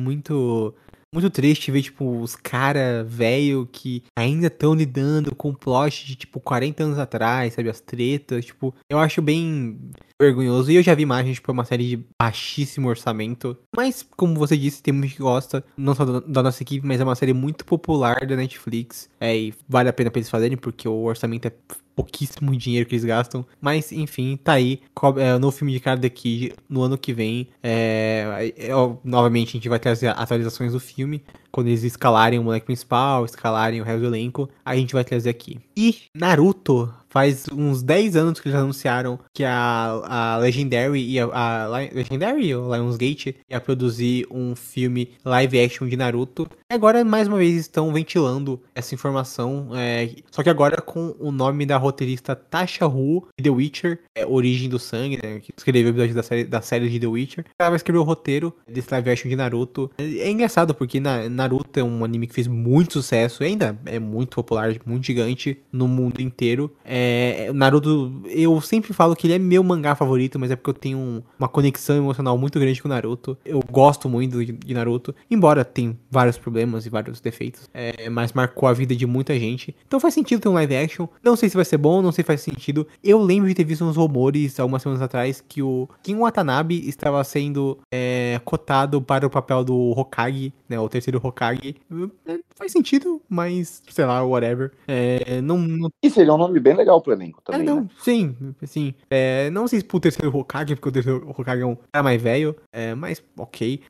muito triste ver, tipo, os cara velho que ainda estão lidando com plot de, tipo, 40 anos atrás, sabe? As tretas, tipo, eu acho bem vergonhoso. E eu já vi imagens, tipo, é uma série de baixíssimo orçamento. Mas, como você disse, tem muita gente que gosta, não só da nossa equipe, mas é uma série muito popular da Netflix. E vale a pena pra eles fazerem, porque o orçamento é pouquíssimo dinheiro que eles gastam. Mas, enfim, tá aí. O novo filme de Karate Kid no ano que vem. Novamente, a gente vai trazer atualizações do filme. Quando eles escalarem o moleque principal, escalarem o resto do elenco, a gente vai trazer aqui. E Naruto, faz uns 10 anos que eles anunciaram que a Legendary Legendary ou Lionsgate ia produzir um filme live action de Naruto. E agora, mais uma vez, estão ventilando essa informação. Só que agora com o nome da roteirista Tasha Hu, de The Witcher, Origem do Sangue, né? Que escreveu o episódio da série de The Witcher. Ela vai escrever o roteiro desse live action de Naruto. É engraçado, porque Naruto é um anime que fez muito sucesso, e ainda é muito popular, muito gigante no mundo inteiro. Naruto, eu sempre falo que ele é meu mangá favorito, mas é porque eu tenho uma conexão emocional muito grande com o Naruto. Eu gosto muito de Naruto, embora tenha vários problemas e vários defeitos, mas marcou a vida de muita gente. Então faz sentido ter um live action. Não sei se vai ser bom, não sei se faz sentido. Eu lembro de ter visto uns rumores algumas semanas atrás que o Kin Watanabe estava sendo cotado para o papel do Hokage, né, o terceiro Hokage. Faz sentido, mas sei lá, whatever. Isso, ele é um nome bem legal pro elenco também, Não, né? sim. Não sei se pro terceiro Hokage, porque o terceiro Hokage é um cara mais velho, mas ok.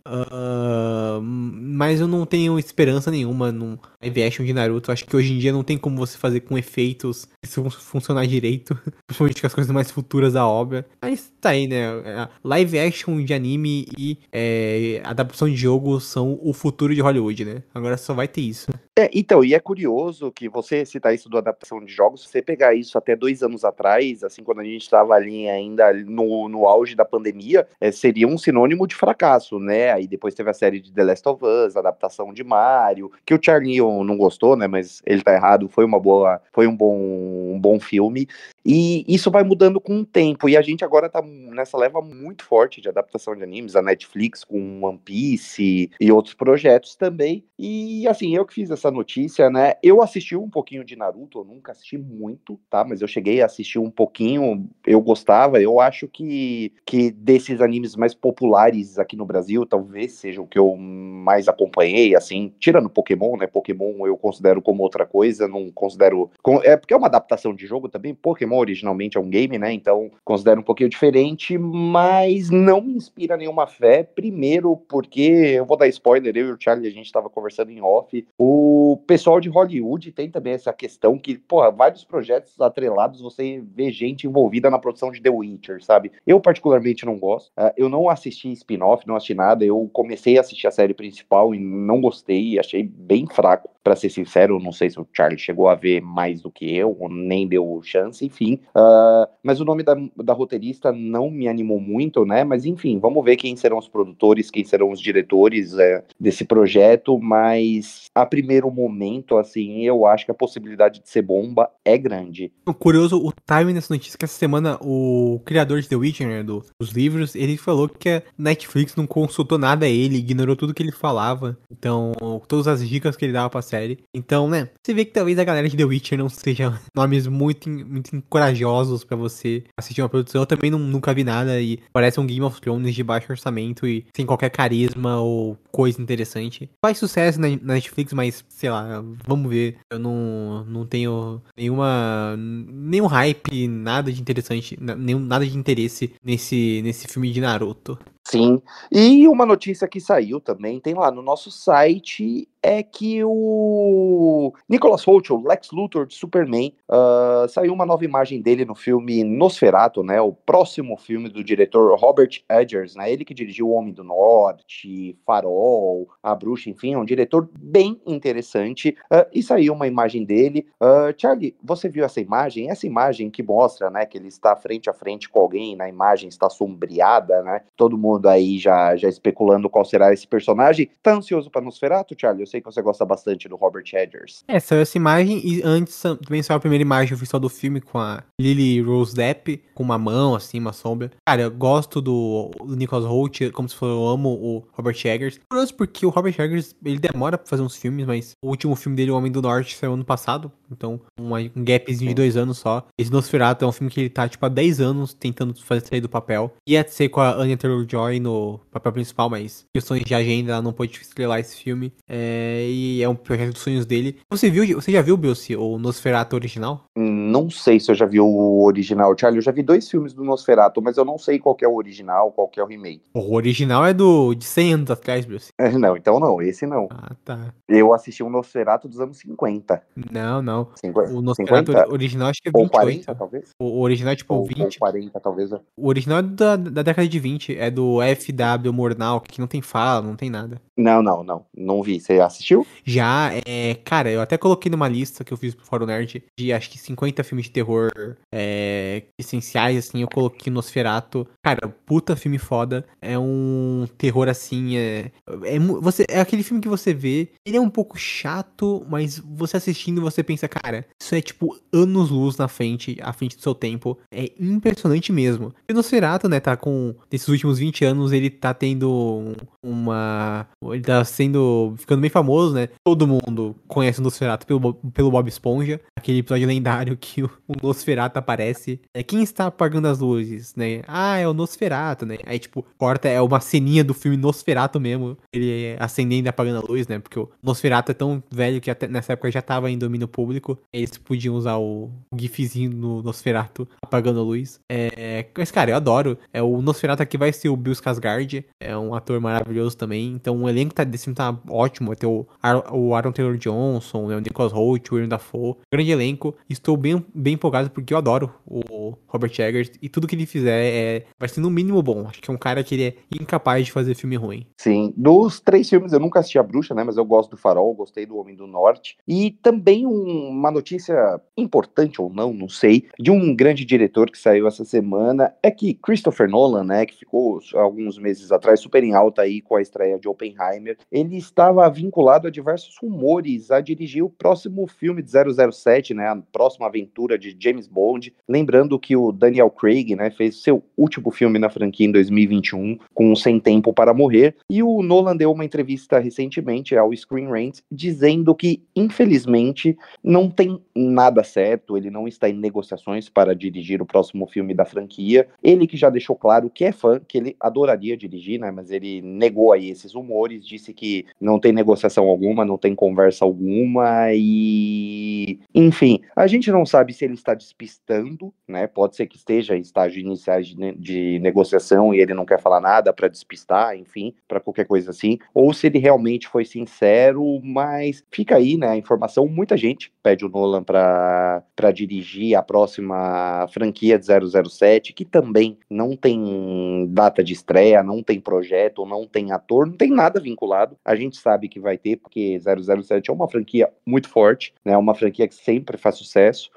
Mas eu não tenho esperança nenhuma num live action de Naruto. Acho que hoje em dia não tem como você fazer com efeitos isso funcionar direito, principalmente com as coisas mais futuras da obra. Mas tá aí, né? Live action de anime e adaptação de jogo são o futuro de Hollywood, né? Agora só vai ter isso. Então, e é curioso que você citar isso da adaptação de jogos, se você pegar isso até 2 anos atrás, assim, quando a gente estava ali ainda no auge da pandemia, seria um sinônimo de fracasso, né? Aí depois teve a série de The Last of Us, a adaptação de Mario, que o Charlie não gostou, né? Mas ele tá errado, foi um bom filme. E isso vai mudando com o tempo, e a gente agora tá nessa leva muito forte de adaptação de animes, a Netflix com One Piece e outros projetos também. E assim, eu que fiz essa notícia, né? Eu assisti um pouquinho de Naruto, eu nunca assisti muito, tá? Mas eu cheguei a assistir um pouquinho, eu gostava. Eu acho que desses animes mais populares aqui no Brasil, talvez seja o que eu mais acompanhei, assim, tirando Pokémon, né? Pokémon eu considero como outra coisa, não considero. Porque é uma adaptação de jogo também. Pokémon originalmente é um game, né? Então considero um pouquinho diferente, mas não me inspira nenhuma fé. Primeiro, porque eu vou dar spoiler, eu e o Charlie, a gente estava conversando em off. O pessoal de Hollywood tem também essa questão que, porra, vários projetos atrelados, você vê gente envolvida na produção de The Witcher, sabe? Eu particularmente não gosto. Eu não assisti spin-off, não assisti nada. Eu comecei a assistir a série principal e não gostei, achei bem fraco, pra ser sincero. Não sei se o Charlie chegou a ver mais do que eu, ou nem deu chance, enfim. Mas o nome da roteirista não me animou muito, né? Mas enfim, vamos ver quem serão os produtores, quem serão os diretores desse projeto, mas a primeiro momento, assim, eu acho que a possibilidade de ser bomba é grande. O curioso, o timing dessa notícia, que essa semana o criador de The Witcher, né, dos livros, ele falou que a Netflix não consultou nada a ele, ignorou tudo que ele falava. Então, todas as dicas que ele dava pra série série. Então, né, você vê que talvez a galera de The Witcher não seja nomes muito corajosos pra você assistir uma produção. Eu também nunca vi nada e parece um Game of Thrones de baixo orçamento e sem qualquer carisma ou coisa interessante. Faz sucesso na Netflix, mas, sei lá, vamos ver. Eu não tenho nenhum hype, nada de interessante, nada de interesse nesse filme de Naruto. Sim, e uma notícia que saiu também, tem lá no nosso site, é que o Nicholas Hoult, o Lex Luthor de Superman, saiu uma nova imagem dele no filme Nosferatu, né, o próximo filme do diretor Robert Eggers, né, ele que dirigiu O Homem do Norte, Farol, A Bruxa, enfim, é um diretor bem interessante, e saiu uma imagem dele. Charlie, você viu essa imagem? Essa imagem que mostra, né, que ele está frente a frente com alguém, na imagem está sombreada, né, todo mundo aí já especulando qual será esse personagem. Tá ansioso pra Nosferatu, Charlie? Eu sei que você gosta bastante do Robert Eggers. Saiu essa imagem e antes também saiu a primeira imagem oficial do filme com a Lily Rose Depp, com uma mão, assim, uma sombra. Cara, eu gosto do Nicholas Hoult, como se for, eu amo o Robert Eggers. Curioso porque o Robert Eggers, ele demora pra fazer uns filmes, mas o último filme dele, O Homem do Norte, saiu ano passado, então um gapzinho de 2 anos só. Esse Nosferatu é um filme que ele tá, tipo, há 10 anos tentando sair do papel. Ia ser com a Anya Taylor-Joy no papel principal, mas questões de agenda, ela não pôde estrelar esse filme. E é um projeto dos sonhos dele. Você já viu, Bilce, o Nosferatu original? Não sei se eu já vi o original, Charlie. Eu já vi 2 filmes do Nosferatu, mas eu não sei qual que é o original, qual que é o remake. O original é de 100 anos atrás, Bilce. Não, então não, esse não. Ah, tá. Eu assisti um Nosferatu dos anos 50. Não. 50? O Nosferatu 50? original acho que é Ou 28. 40, talvez? O original é tipo Ou 20. 40, talvez. O original é da década de 20. É do F.W. Murnau, que não tem fala, não tem nada. Não vi. Você assistiu? Já, cara, eu até coloquei numa lista que eu fiz pro Fórum Nerd de acho que 50 filmes de terror essenciais, assim, eu coloquei Nosferatu. Cara, puta filme foda. É um terror, assim, é aquele filme que você vê, ele é um pouco chato, mas você assistindo você pensa, cara, isso é tipo anos-luz à frente do seu tempo. É impressionante mesmo. E o Nosferatu, né, tá com, nesses últimos 20 anos, ele tá tendo ele tá ficando bem famoso, né? Todo mundo conhece o Nosferatu pelo Bob Esponja, aquele episódio lendário que o Nosferatu aparece. Quem está apagando as luzes, né? Ah, é o Nosferatu, né? Aí, tipo, corta, é uma ceninha do filme Nosferatu mesmo, ele acendendo e apagando a luz, né? Porque o Nosferatu é tão velho que até nessa época já tava em domínio público, eles podiam usar o gifzinho do Nosferatu apagando a luz. Mas, cara, eu adoro. O Nosferatu aqui vai ser o Bill Skarsgård, é um ator maravilhoso também, então o elenco desse filme tá ótimo, vai ter o Aaron Taylor Johnson, né, o Nicholas Hoult, o William Dafoe, grande elenco. Estou bem empolgado porque eu adoro o Robert Eggers e tudo que ele fizer vai ser no mínimo bom. Acho que é um cara que ele é incapaz de fazer filme ruim. Sim, dos 3 filmes eu nunca assisti A Bruxa, né, mas eu gosto do Farol, gostei do Homem do Norte, e também uma notícia importante ou não sei, de um grande diretor que saiu essa semana, é que Christopher Nolan, né, que ficou alguns meses atrás super em alta aí com a estreia de Oppenheimer, ele estava vinculado a diversos rumores a dirigir o próximo filme de 007, né, a próxima aventura de James Bond, lembrando que o Daniel Craig, né, fez seu último filme na franquia em 2021, com Sem Tempo para Morrer, e o Nolan deu uma entrevista recentemente ao Screen Rant, dizendo que, infelizmente, não tem nada certo, ele não está em negociações para dirigir o próximo filme da franquia, ele que já deixou claro que é fã, que ele adoraria dirigir, né, mas ele negou aí esses rumores, disse que não tem negociação alguma, não tem conversa alguma, e enfim, a gente não sabe se ele está despistando, né, pode ser que esteja em estágio iniciais de negociação e ele não quer falar nada para despistar, enfim, para qualquer coisa assim, ou se ele realmente foi sincero, mas fica aí, né, a informação, muita gente pede o Nolan para dirigir a próxima franquia de 007, que também não tem data de estreia, não tem projeto, não tem ator, não tem nada vinculado, a gente sabe que vai ter, porque 007 é uma franquia muito forte, né, uma franquia que sempre faz sucesso,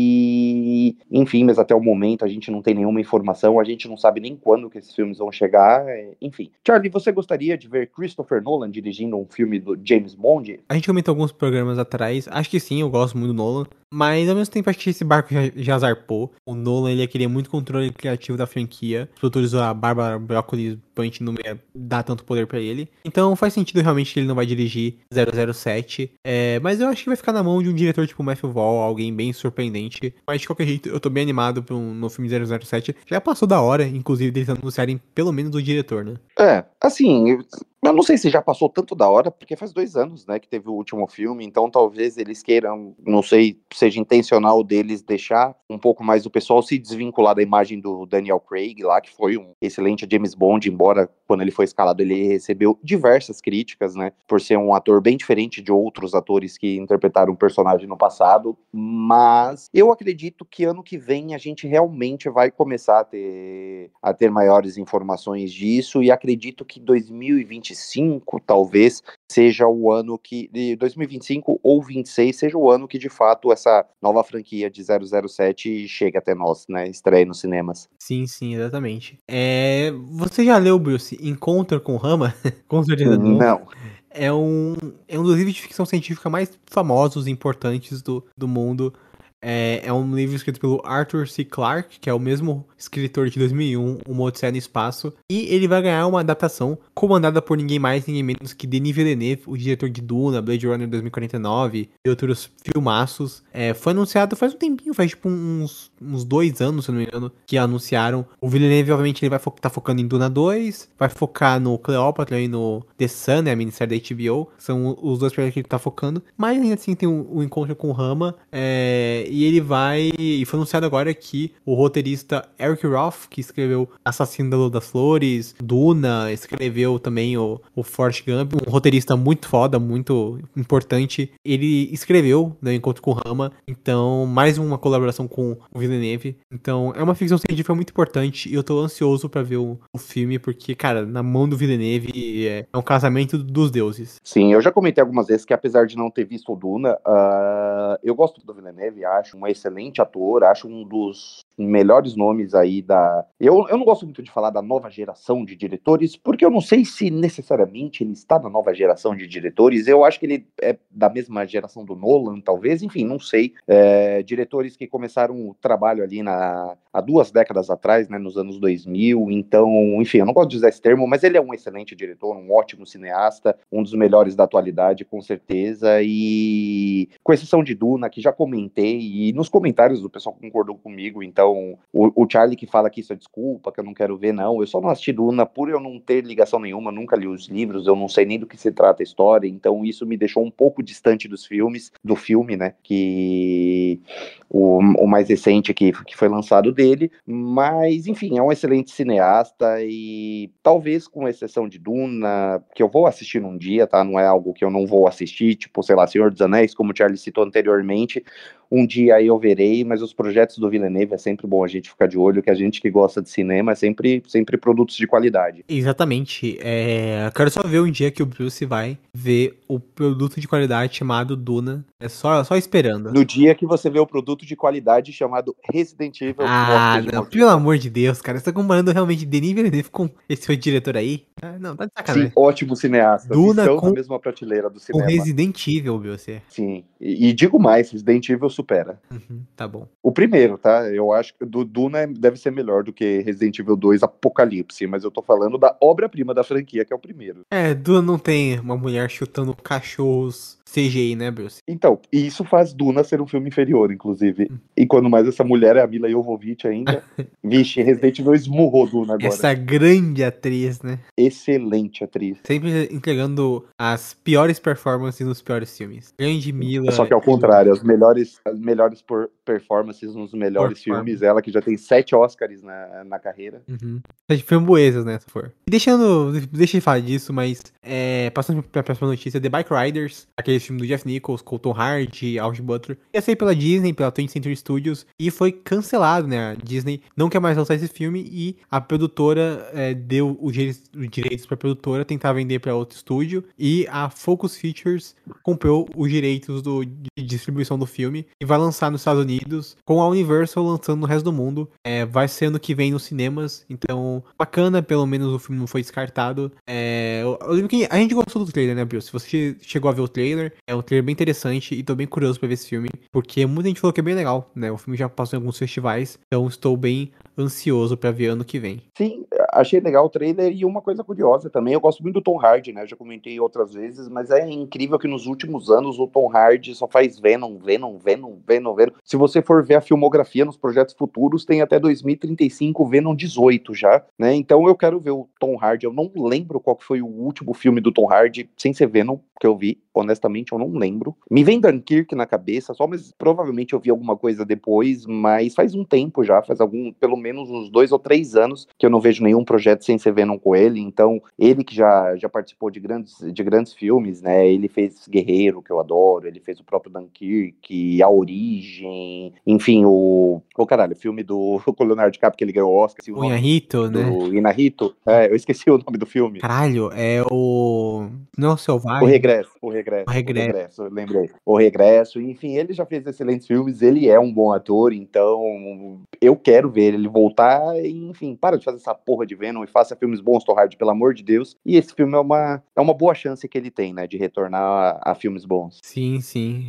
e enfim, mas até o momento a gente não tem nenhuma informação, a gente não sabe nem quando que esses filmes vão chegar, enfim. Charlie, você gostaria de ver Christopher Nolan dirigindo um filme do James Bond? A gente comentou alguns programas atrás, acho que sim, eu gosto muito do Nolan, mas ao mesmo tempo acho que esse barco já zarpou. O Nolan, ele queria muito controle criativo da franquia, os produtores, a Barbara Broccoli provavelmente não ia dar tanto poder pra ele. Então faz sentido realmente que ele não vai dirigir 007. Mas eu acho que vai ficar na mão de um diretor tipo Matthew Vaughn, alguém bem surpreendente. Mas de qualquer jeito, eu tô bem animado no filme 007. Já passou da hora, inclusive, deles anunciarem pelo menos o diretor, né? Assim, eu não sei se já passou tanto da hora, porque faz 2 anos, né, que teve o último filme, então talvez eles queiram, não sei, seja intencional deles deixar um pouco mais o pessoal se desvincular da imagem do Daniel Craig lá, que foi um excelente James Bond, embora quando ele foi escalado ele recebeu diversas críticas, né, por ser um ator bem diferente de outros atores que interpretaram o personagem no passado, mas eu acredito que ano que vem a gente realmente vai começar a ter maiores informações disso, e acredito que 2025 talvez seja o ano que, de 2025 ou 26 seja o ano que de fato essa nova franquia de 007 chega até nós, né, estreia nos cinemas. Sim, exatamente. Você já leu, Bruce, Encontro com Rama? Com certeza não. Não. É um dos livros de ficção científica mais famosos e importantes do mundo. É um livro escrito pelo Arthur C. Clarke, que é o mesmo escritor de 2001, Uma Odisseia no Espaço. E ele vai ganhar uma adaptação comandada por ninguém mais, ninguém menos que Denis Villeneuve, o diretor de Duna, Blade Runner 2049 e outros filmaços. Foi anunciado faz um tempinho, faz tipo uns 2 anos, se não me engano, que anunciaram. O Villeneuve, obviamente, ele vai tá focando em Duna 2, vai focar no Cleópatra e no The Sun, né, a minissérie da HBO. São os dois projetos que ele tá focando. Mas ainda assim tem o Encontro com Rama. E ele vai. E foi anunciado agora que o roteirista Eric Roth, que escreveu Assassino da Lua das Flores, Duna, escreveu também o Forrest Gump, um roteirista muito foda, muito importante. Ele escreveu, né, Encontro com Rama. Então, mais uma colaboração com o Villeneuve. Então, é uma ficção científica muito importante. E eu tô ansioso pra ver o filme, porque, cara, na mão do Villeneuve é um casamento dos deuses. Sim, eu já comentei algumas vezes que apesar de não ter visto o Duna, eu gosto do Villeneuve, acho um excelente ator, acho um dos melhores nomes aí da... Eu não gosto muito de falar da nova geração de diretores, porque eu não sei se necessariamente ele está na nova geração de diretores, eu acho que ele é da mesma geração do Nolan, talvez, enfim, não sei. Diretores que começaram o trabalho ali há 2 décadas atrás, né, nos anos 2000, então, enfim, eu não gosto de usar esse termo, mas ele é um excelente diretor, um ótimo cineasta, um dos melhores da atualidade, com certeza, e com exceção de Duna, que já comentei, e nos comentários o pessoal concordou comigo, então o Charlie que fala que isso é desculpa, que eu não quero ver, não, eu só não assisti Duna por eu não ter ligação nenhuma, nunca li os livros, eu não sei nem do que se trata a história, então isso me deixou um pouco distante do filme, né, que o mais recente que foi lançado dele, mas enfim, é um excelente cineasta e talvez com exceção de Duna, que eu vou assistir num dia, tá, não é algo que eu não vou assistir, tipo, sei lá, Senhor dos Anéis, como o Charlie citou anteriormente, um dia aí eu verei, mas os projetos do Villeneuve é sempre bom a gente ficar de olho, que a gente que gosta de cinema é sempre produtos de qualidade. Exatamente. Eu quero só ver um dia que o Bruce vai ver o produto de qualidade chamado Duna. É só esperando. No dia que você vê o produto de qualidade chamado Resident Evil. Não, pelo amor de Deus, cara. Você tá comparando realmente Denis Villeneuve com esse outro diretor aí? Não, tá de sacanagem. Sim, ótimo cineasta. Duna Estão com na mesma prateleira do cinema. Com Resident Evil, Bruce. Sim, e digo mais, Resident Evil supera. Tá bom. O primeiro, tá? Eu acho que do Duna deve ser melhor do que Resident Evil 2 Apocalipse, mas eu tô falando da obra-prima da franquia, que é o primeiro. Duna não tem uma mulher chutando cachorros CGI, né, Bruce? Então, e isso faz Duna ser um filme inferior, inclusive. E quando mais essa mulher é a Mila Jovovich ainda. Vixe, Resident Evil esmurrou Duna agora. Essa grande atriz, né? Excelente atriz. Sempre entregando as piores performances nos piores filmes. Grande Mila. Só que ao contrário, as melhores performances nos melhores filmes, ela que já tem 7 Oscars na carreira. Framboesas, né, se for. E deixa de falar disso, mas passando pra próxima notícia, The Bike Riders, aquele filme do Jeff Nichols, Colton Hart, Austin Butler, ia sair pela Disney, pela 20th Century Studios, e foi cancelado, né, a Disney não quer mais lançar esse filme, e a produtora deu os direitos pra produtora tentar vender pra outro estúdio, e a Focus Features comprou os direitos de distribuição do filme, e vai lançar nos Estados Unidos, com a Universal lançando no resto do mundo. Vai ser ano que vem nos cinemas, então bacana, pelo menos o filme não foi descartado. Eu lembro que a gente gostou do trailer, né, Bill? Se você chegou a ver o trailer, é um trailer bem interessante e tô bem curioso pra ver esse filme, porque muita gente falou que é bem legal, né? O filme já passou em alguns festivais, então estou bem ansioso pra ver ano que vem. Sim, Achei legal o trailer e uma coisa curiosa também, eu gosto muito do Tom Hardy, né? Eu já comentei outras vezes, mas é incrível que nos últimos anos o Tom Hardy só faz Venom. Se você for ver a filmografia nos projetos futuros, tem até 2035 Venom 18 já, né? Então eu quero ver o Tom Hardy. Eu não lembro qual foi o último filme do Tom Hardy, sem ser Venom, que eu vi. Honestamente, eu não lembro. Me vem Dunkirk na cabeça, só, mas provavelmente eu vi alguma coisa depois, mas faz um tempo já, pelo menos uns 2 ou 3 anos que eu não vejo nenhum projeto sem ser Venom com ele. Então, ele que já participou de grandes filmes, né? Ele fez Guerreiro, que eu adoro, ele fez o próprio Dunkirk, A Origem, enfim, o filme do Leonardo DiCaprio que ele ganhou o Oscar, O Inharito, né? do Inharito. Eu esqueci o nome do filme. Caralho, é o... Não é o Selvagem? O Regresso, eu lembrei. O Regresso, enfim, ele já fez excelentes filmes, ele é um bom ator, então eu quero ver ele voltar, e, enfim, para de fazer essa porra de Venom e faça filmes bons, Tom Hardy, pelo amor de Deus, e esse filme é uma boa chance que ele tem, né, de retornar a filmes bons. Sim, sim.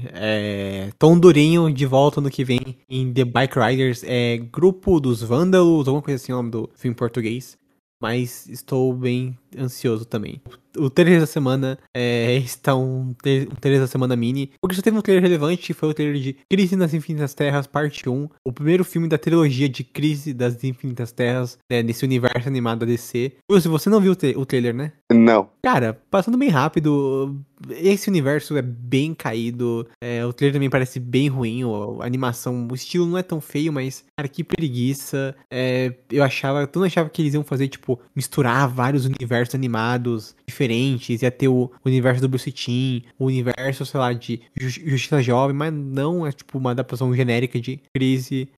Tom Durinho de volta no que vem em The Bike Riders, Grupo dos Vândalos, alguma coisa assim, o nome do filme em português. Mas estou bem ansioso também. O trailer da semana está um trailer da semana mini. Porque já teve um trailer relevante, foi o trailer de Crise nas Infinitas Terras, parte 1. O primeiro filme da trilogia de Crise das Infinitas Terras, né, nesse universo animado da DC. Se você não viu o trailer, né? Não. Cara, passando bem rápido, esse universo é bem caído. O trailer também parece bem ruim. A animação, o estilo não é tão feio, mas, cara, que preguiça. Eu não achava que eles iam fazer, tipo, misturar vários universos animados diferentes. Ia ter o universo do Bruce Timm, o universo, sei lá, de Justiça Jovem, mas não, é tipo uma adaptação genérica de Crise.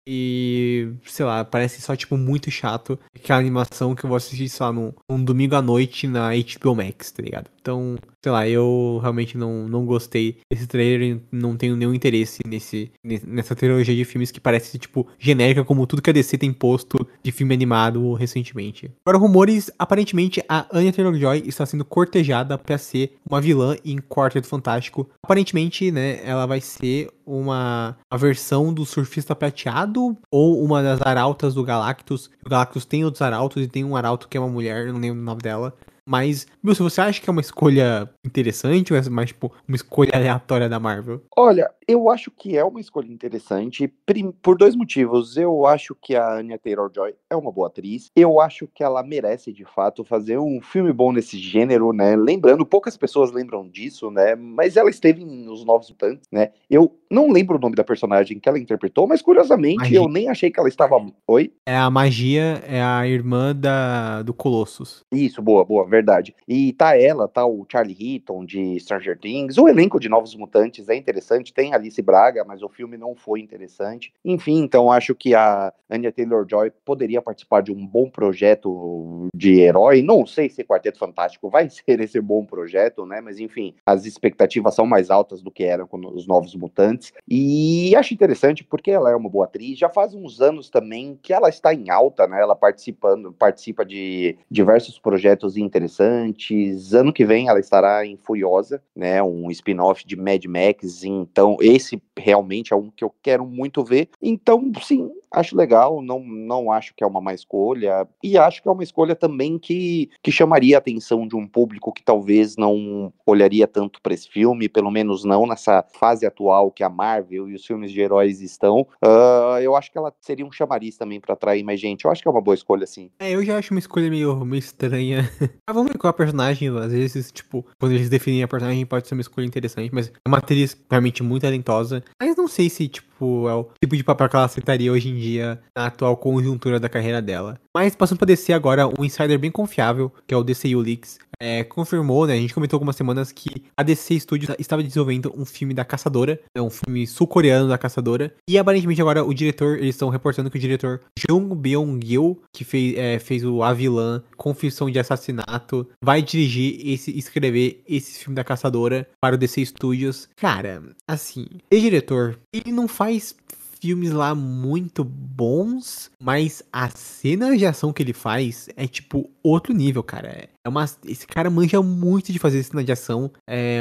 E, sei lá, parece só, tipo, muito chato. Aquela animação que eu vou assistir, sei lá, num domingo à noite na HBO Max, tá ligado? Então, sei lá, eu realmente não gostei desse trailer e não tenho nenhum interesse nessa trilogia de filmes que parece, tipo, genérica, como tudo que a DC tem posto de filme animado recentemente. Agora, rumores, aparentemente a Anya Taylor-Joy está sendo cortejada para ser uma vilã em Quarteto Fantástico. Aparentemente, né, ela vai ser uma versão do Surfista Prateado ou uma das arautas do Galactus. O Galactus tem outros arautos e tem um arauto que é uma mulher, eu não lembro o nome dela. Mas, se você acha que é uma escolha interessante ou é mais, tipo, uma escolha aleatória da Marvel? Olha, eu acho que é uma escolha interessante por 2 motivos. Eu acho que a Anya Taylor-Joy é uma boa atriz. Eu acho que ela merece, de fato, fazer um filme bom nesse gênero, né? Lembrando, poucas pessoas lembram disso, né? Mas ela esteve nos Novos Mutantes, né? Eu não lembro o nome da personagem que ela interpretou, mas curiosamente Magia. eu nem achei que ela estava... Oi? A Magia é a irmã do Colossus. Isso, boa, verdade. E tá o Charlie Heaton de Stranger Things, o elenco de Novos Mutantes é interessante, tem Alice Braga, mas o filme não foi interessante. Enfim, então acho que a Anya Taylor-Joy poderia participar de um bom projeto de herói. Não sei se Quarteto Fantástico vai ser esse bom projeto, né? Mas enfim, as expectativas são mais altas do que eram com os Novos Mutantes. E acho interessante porque ela é uma boa atriz. Já faz uns anos também que ela está em alta, né? Ela participa de diversos projetos interessantes. Ano que vem ela estará em Furiosa, né? Um spin-off de Mad Max. Então, esse realmente é um que eu quero muito ver. Então, sim, acho legal. Não acho que é uma má escolha. E acho que é uma escolha também que chamaria a atenção de um público que talvez não olharia tanto para esse filme, pelo menos não nessa fase atual que a Marvel e os filmes de heróis estão. Eu acho que ela seria um chamariz também para atrair mais gente. Eu acho que é uma boa escolha, sim. Eu já acho uma escolha meio estranha. Mas vamos ver qual é a personagem. Às vezes, tipo, quando eles definem a personagem, pode ser uma escolha interessante. Mas é uma atriz realmente muito talentosa. Mas não sei se, tipo, é o tipo de papel que ela aceitaria hoje em dia na atual conjuntura da carreira dela. Mas passando pra DC agora, um insider bem confiável, que é o DCU Leaks, confirmou, né? A gente comentou algumas semanas que a DC Studios estava desenvolvendo um filme da Caçadora, um filme sul-coreano da Caçadora. E aparentemente agora eles estão reportando que o diretor Jung Byung-gil, que fez o A Vilã, Confissão de Assassinato, vai dirigir e escrever esse filme da Caçadora para o DC Studios. Cara, assim, esse diretor, ele não faz filmes lá muito bons, mas as cenas de ação que ele faz é tipo outro nível, cara. Esse cara manja muito de fazer cena de ação.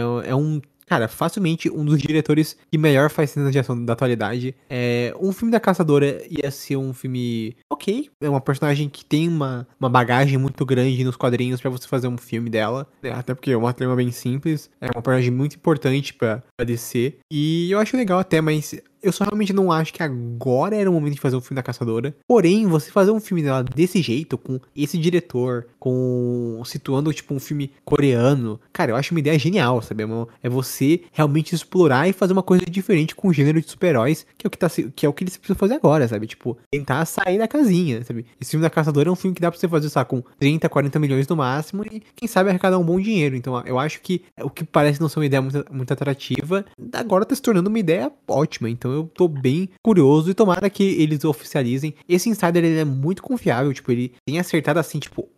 Cara, facilmente um dos diretores que melhor faz cenas de ação da atualidade. Um filme da Caçadora ia ser um filme ok, é uma personagem que tem uma bagagem muito grande nos quadrinhos pra você fazer um filme dela, né? Até porque é uma trama bem simples, é uma personagem muito importante pra DC, e eu acho legal até, mas eu só realmente não acho que agora era o momento de fazer um filme da Caçadora. Porém, você fazer um filme dela desse jeito, com esse diretor, situando tipo um filme coreano, cara, eu acho uma ideia genial, sabe? É você realmente explorar e fazer uma coisa diferente com o gênero de super-heróis, que é o que eles precisam fazer agora, sabe? Tipo, tentar sair da casinha, sabe? Esse filme da Caçadora é um filme que dá pra você fazer, sabe, com 30, 40 milhões no máximo e quem sabe arrecadar um bom dinheiro. Então, eu acho que o que parece não ser uma ideia muito atrativa, agora tá se tornando uma ideia ótima. Então, eu tô bem curioso e tomara que eles oficializem. Esse Insider, ele é muito confiável, tipo, ele tem acertado, assim, tipo,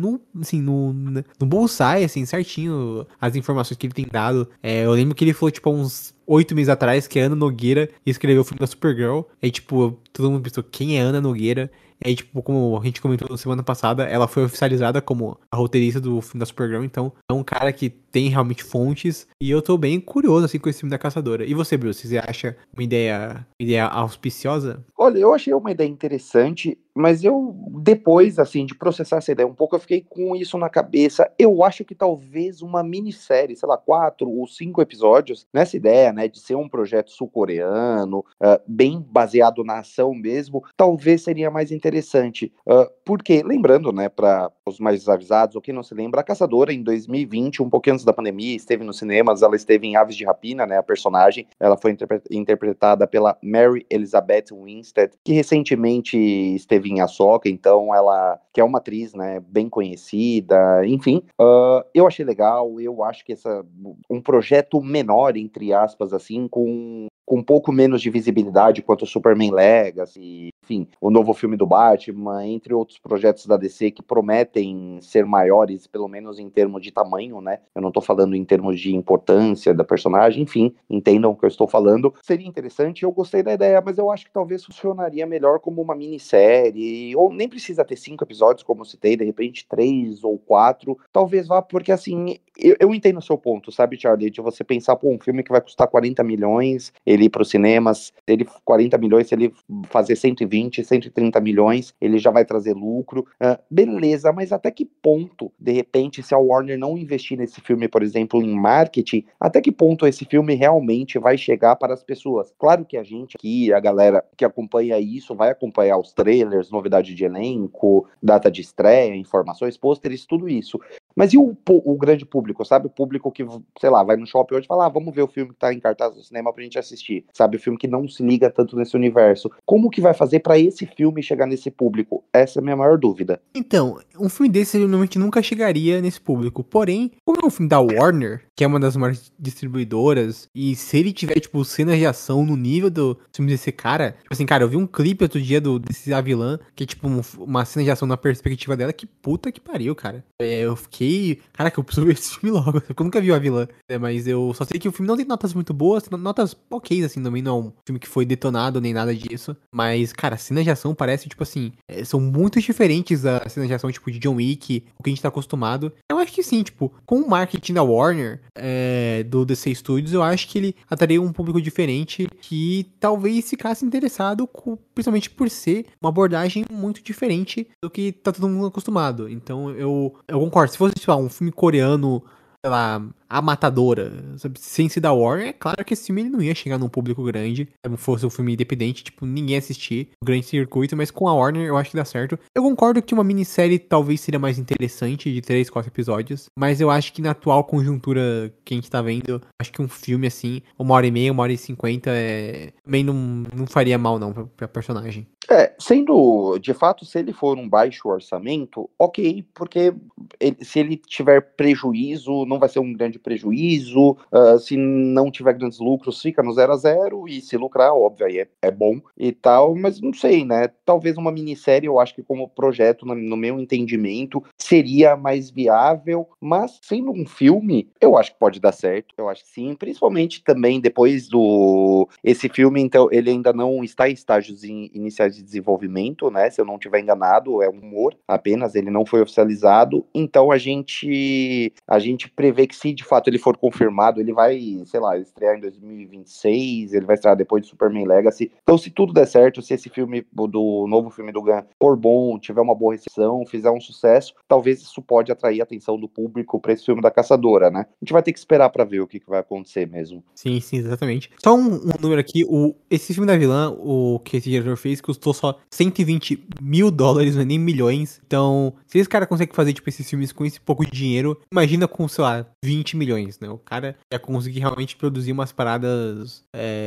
no bullseye, assim, certinho as informações que ele tem dado. Eu lembro que ele falou, tipo, há uns 8 meses atrás, que a Ana Nogueira escreveu o filme da Supergirl. Aí, tipo, todo mundo pensou, quem é Ana Nogueira? E aí, tipo, como a gente comentou na semana passada, ela foi oficializada como a roteirista do filme da Supergirl. Então, é um cara que tem realmente fontes. E eu tô bem curioso, assim, com esse filme da Caçadora. E você, Bruce, você acha uma ideia auspiciosa? Olha, eu achei uma ideia interessante, mas eu, depois, assim, de processar essa ideia um pouco, eu fiquei com isso na cabeça. Eu acho que talvez uma minissérie, sei lá, 4 ou 5 episódios, nessa ideia, né, de ser um projeto sul-coreano, bem baseado na ação mesmo, talvez seria mais interessante. Porque, lembrando, né, para os mais desavisados, ou quem não se lembra, a Caçadora, em 2020, um pouquinho antes da pandemia, esteve nos cinemas, ela esteve em Aves de Rapina, né, a personagem, ela foi interpretada pela Mary Elizabeth Winstead, que recentemente esteve em Ahsoka, então ela, que é uma atriz, né, bem conhecida, enfim, eu achei legal, eu acho que um projeto menor, entre aspas, assim, com um pouco menos de visibilidade quanto o Superman Legacy, enfim, o novo filme do Batman, entre outros projetos da DC que prometem ser maiores, pelo menos em termos de tamanho, né? Eu não tô falando em termos de importância da personagem, enfim, entendam o que eu estou falando. Seria interessante, eu gostei da ideia, mas eu acho que talvez funcionaria melhor como uma minissérie, ou nem precisa ter 5 episódios, como eu citei, de repente 3 ou 4, talvez vá, porque assim, eu entendo o seu ponto, sabe, Charlie, de você pensar, pô, um filme que vai custar 40 milhões, ele ir para os cinemas, ele 40 milhões, se ele fazer 120, 130 milhões, ele já vai trazer lucro. Beleza, mas até que ponto, de repente, se a Warner não investir nesse filme, por exemplo, em marketing, até que ponto esse filme realmente vai chegar para as pessoas? Claro que a gente aqui, a galera que acompanha isso, vai acompanhar os trailers, novidade de elenco, data de estreia, informações, pôsteres, tudo isso. Mas e o grande público, sabe? O público que, sei lá, vai no shopping hoje e fala, vamos ver o filme que tá em cartaz no cinema pra gente assistir, sabe? O filme que não se liga tanto nesse universo. Como que vai fazer pra esse filme chegar nesse público? Essa é a minha maior dúvida. Então, um filme desse normalmente nunca chegaria nesse público. Porém, como é um filme da Warner, que é uma das maiores distribuidoras, e se ele tiver, tipo, cenas de ação no nível do filme desse cara, tipo assim, cara, eu vi um clipe outro dia desse Avilã, que é tipo uma cena de ação na perspectiva dela, que puta que pariu, cara. Eu fiquei, cara, que eu preciso ver esse filme logo, porque eu nunca vi o Avilã, mas eu só sei que o filme não tem notas muito boas, tem notas ok, assim, também não é um filme que foi detonado nem nada disso, mas, cara, cenas de ação parece, tipo assim, são muito diferentes das cenas de ação, tipo, de John Wick, o que a gente tá acostumado. Eu acho que sim, tipo, com o marketing da Warner, do DC Studios, eu acho que ele atraria um público diferente que talvez ficasse interessado, principalmente por ser uma abordagem muito diferente do que tá todo mundo acostumado. Então, eu concordo. Se fosse, tipo, um filme coreano, sei lá, A Matadora, sabe, sem ser da Warner, é claro que esse filme ele não ia chegar num público grande. Se fosse um filme independente, tipo, ninguém assistir no grande circuito, mas com a Warner eu acho que dá certo. Eu concordo que uma minissérie talvez seria mais interessante, de 3, 4 episódios, mas eu acho que na atual conjuntura que a gente tá vendo, acho que um filme assim, 1h30, 1h50, também não faria mal não pra personagem. Sendo, de fato, se ele for um baixo orçamento, ok, porque se ele tiver prejuízo, não vai ser um grande prejuízo, se não tiver grandes lucros, fica no 0 a 0, e se lucrar, óbvio, aí é bom e tal, mas não sei, né, talvez uma minissérie, eu acho que como projeto, no meu entendimento, seria mais viável, mas sendo um filme, eu acho que pode dar certo, eu acho que sim, principalmente também depois esse filme, então, ele ainda não está em estágios iniciais de desenvolvimento, né? Se eu não estiver enganado, é um rumor apenas, ele não foi oficializado. Então a gente prevê que se de fato ele for confirmado, ele vai, sei lá, estrear em 2026, ele vai estrear depois de Superman Legacy. Então, se tudo der certo, se esse filme, do novo filme do Gunn for bom, tiver uma boa recepção, fizer um sucesso, talvez isso pode atrair a atenção do público para esse filme da Caçadora, né? A gente vai ter que esperar para ver o que vai acontecer mesmo. Sim, exatamente. Só um número aqui, esse filme da vilã, o que esse diretor fez, custou só $120 mil, não é nem milhões. Então, se esse cara consegue fazer, tipo, esses filmes com esse pouco de dinheiro, imagina com, sei lá, 20 milhões, né? O cara ia conseguir realmente produzir umas paradas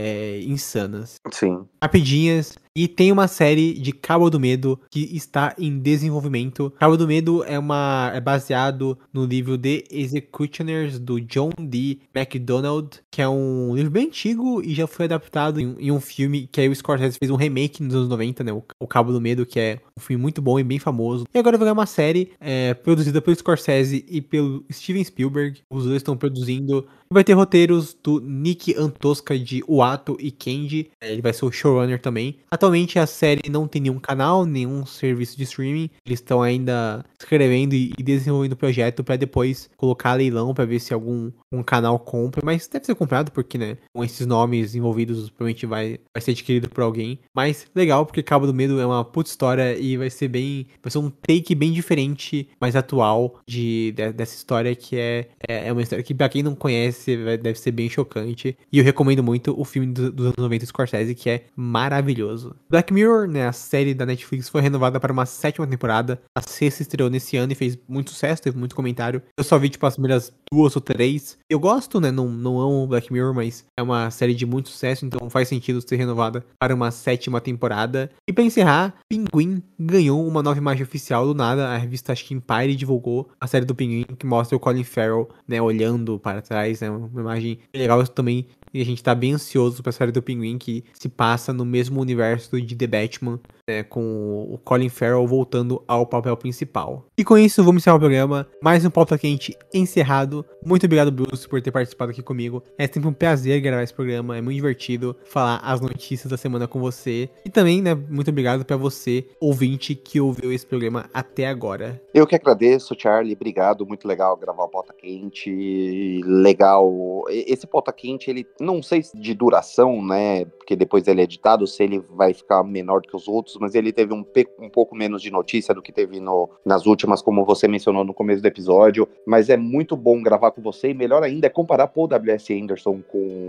insanas. Sim. Rapidinhas. E tem uma série de Cabo do Medo que está em desenvolvimento. Cabo do Medo é baseado no livro The Executioners, do John D. MacDonald, que é um livro bem antigo e já foi adaptado em um filme que aí o Scorsese fez um remake nos anos 90, né? O Cabo do Medo, que é um filme muito bom e bem famoso. E agora vai ganhar uma série produzida pelo Scorsese e pelo Steven Spielberg. Os dois estão produzindo. Vai ter roteiros do Nick Antosca de Uatu e Kenji. Ele vai ser o showrunner também. Atualmente a série não tem nenhum canal, nenhum serviço de streaming. Eles estão ainda escrevendo e desenvolvendo o projeto para depois colocar a leilão para ver se algum canal compra. Mas deve ser comprado porque, né, com esses nomes envolvidos, provavelmente vai ser adquirido por alguém. Mas legal, porque Cabo do Medo é uma puta história e vai ser um take bem diferente, mais atual dessa história, que é uma história que, pra quem não conhece, deve ser bem chocante. E eu recomendo muito o filme dos anos 90 do Scorsese, que é maravilhoso. Black Mirror, né, a série da Netflix, foi renovada para uma 7ª temporada. A 6ª estreou nesse ano e fez muito sucesso, teve muito comentário. Eu só vi, tipo, as primeiras 2 ou 3. Eu gosto, né, não amo Black Mirror, mas é uma série de muito sucesso, então faz sentido ser renovada para uma 7ª temporada. E pra encerrar, Pinguim ganhou uma nova imagem oficial do nada. A revista, acho que Empire, divulgou a série do Pinguim, que mostra o Colin Farrell, né, olhando para trás, né, uma imagem legal também. E a gente tá bem ansioso pra série do Pinguim, que se passa no mesmo universo de The Batman, né, com o Colin Farrell voltando ao papel principal. E com isso, vamos encerrar o programa. Mais um Pauta Quente encerrado. Muito obrigado, Bruce, por ter participado aqui comigo. É sempre um prazer gravar esse programa, é muito divertido falar as notícias da semana com você. E também, né, muito obrigado pra você, ouvinte, que ouviu esse programa até agora. Eu que agradeço, Charlie, obrigado, muito legal gravar o Pauta Quente, legal. Esse Pauta Quente, ele, não sei de duração, né, porque depois ele é editado, se ele vai ficar menor do que os outros, mas ele teve um pouco menos de notícia do que teve nas últimas, como você mencionou no começo do episódio, mas é muito bom gravar com você, e melhor ainda é comparar Paul W.S. Anderson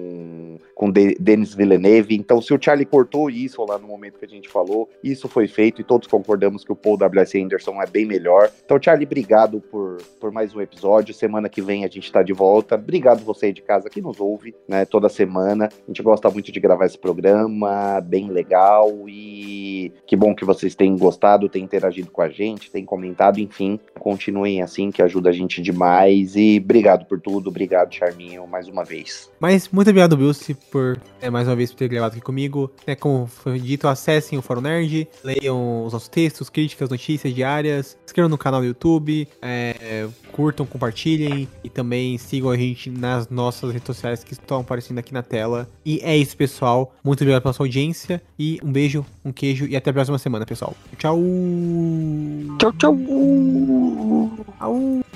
com Denis Villeneuve. Então, se o Charlie cortou isso lá no momento que a gente falou, isso foi feito e todos concordamos que o Paul W.S. Anderson é bem melhor. Então, Charlie, obrigado por mais um episódio. Semana que vem a gente tá de volta. Obrigado você aí de casa que nos ouve, né, toda semana. A gente gosta muito de gravar esse programa, bem legal, e que bom que vocês têm gostado, têm interagido com a gente, têm comentado, enfim, continuem assim, que ajuda a gente demais. E obrigado por tudo, obrigado, Charminho, mais uma vez. Mas muito obrigado, Bruce, por mais uma vez por ter gravado aqui comigo. Como foi dito, acessem o Fórum Nerd, leiam os nossos textos, críticas, notícias diárias, se inscrevam no canal do YouTube, curtam, compartilhem e também sigam a gente nas nossas redes sociais que estão aparecendo aqui na tela. E é isso, pessoal. Muito obrigado pela sua audiência e um beijo, um queijo e até a próxima semana, pessoal. Tchau! Tchau, tchau! Au!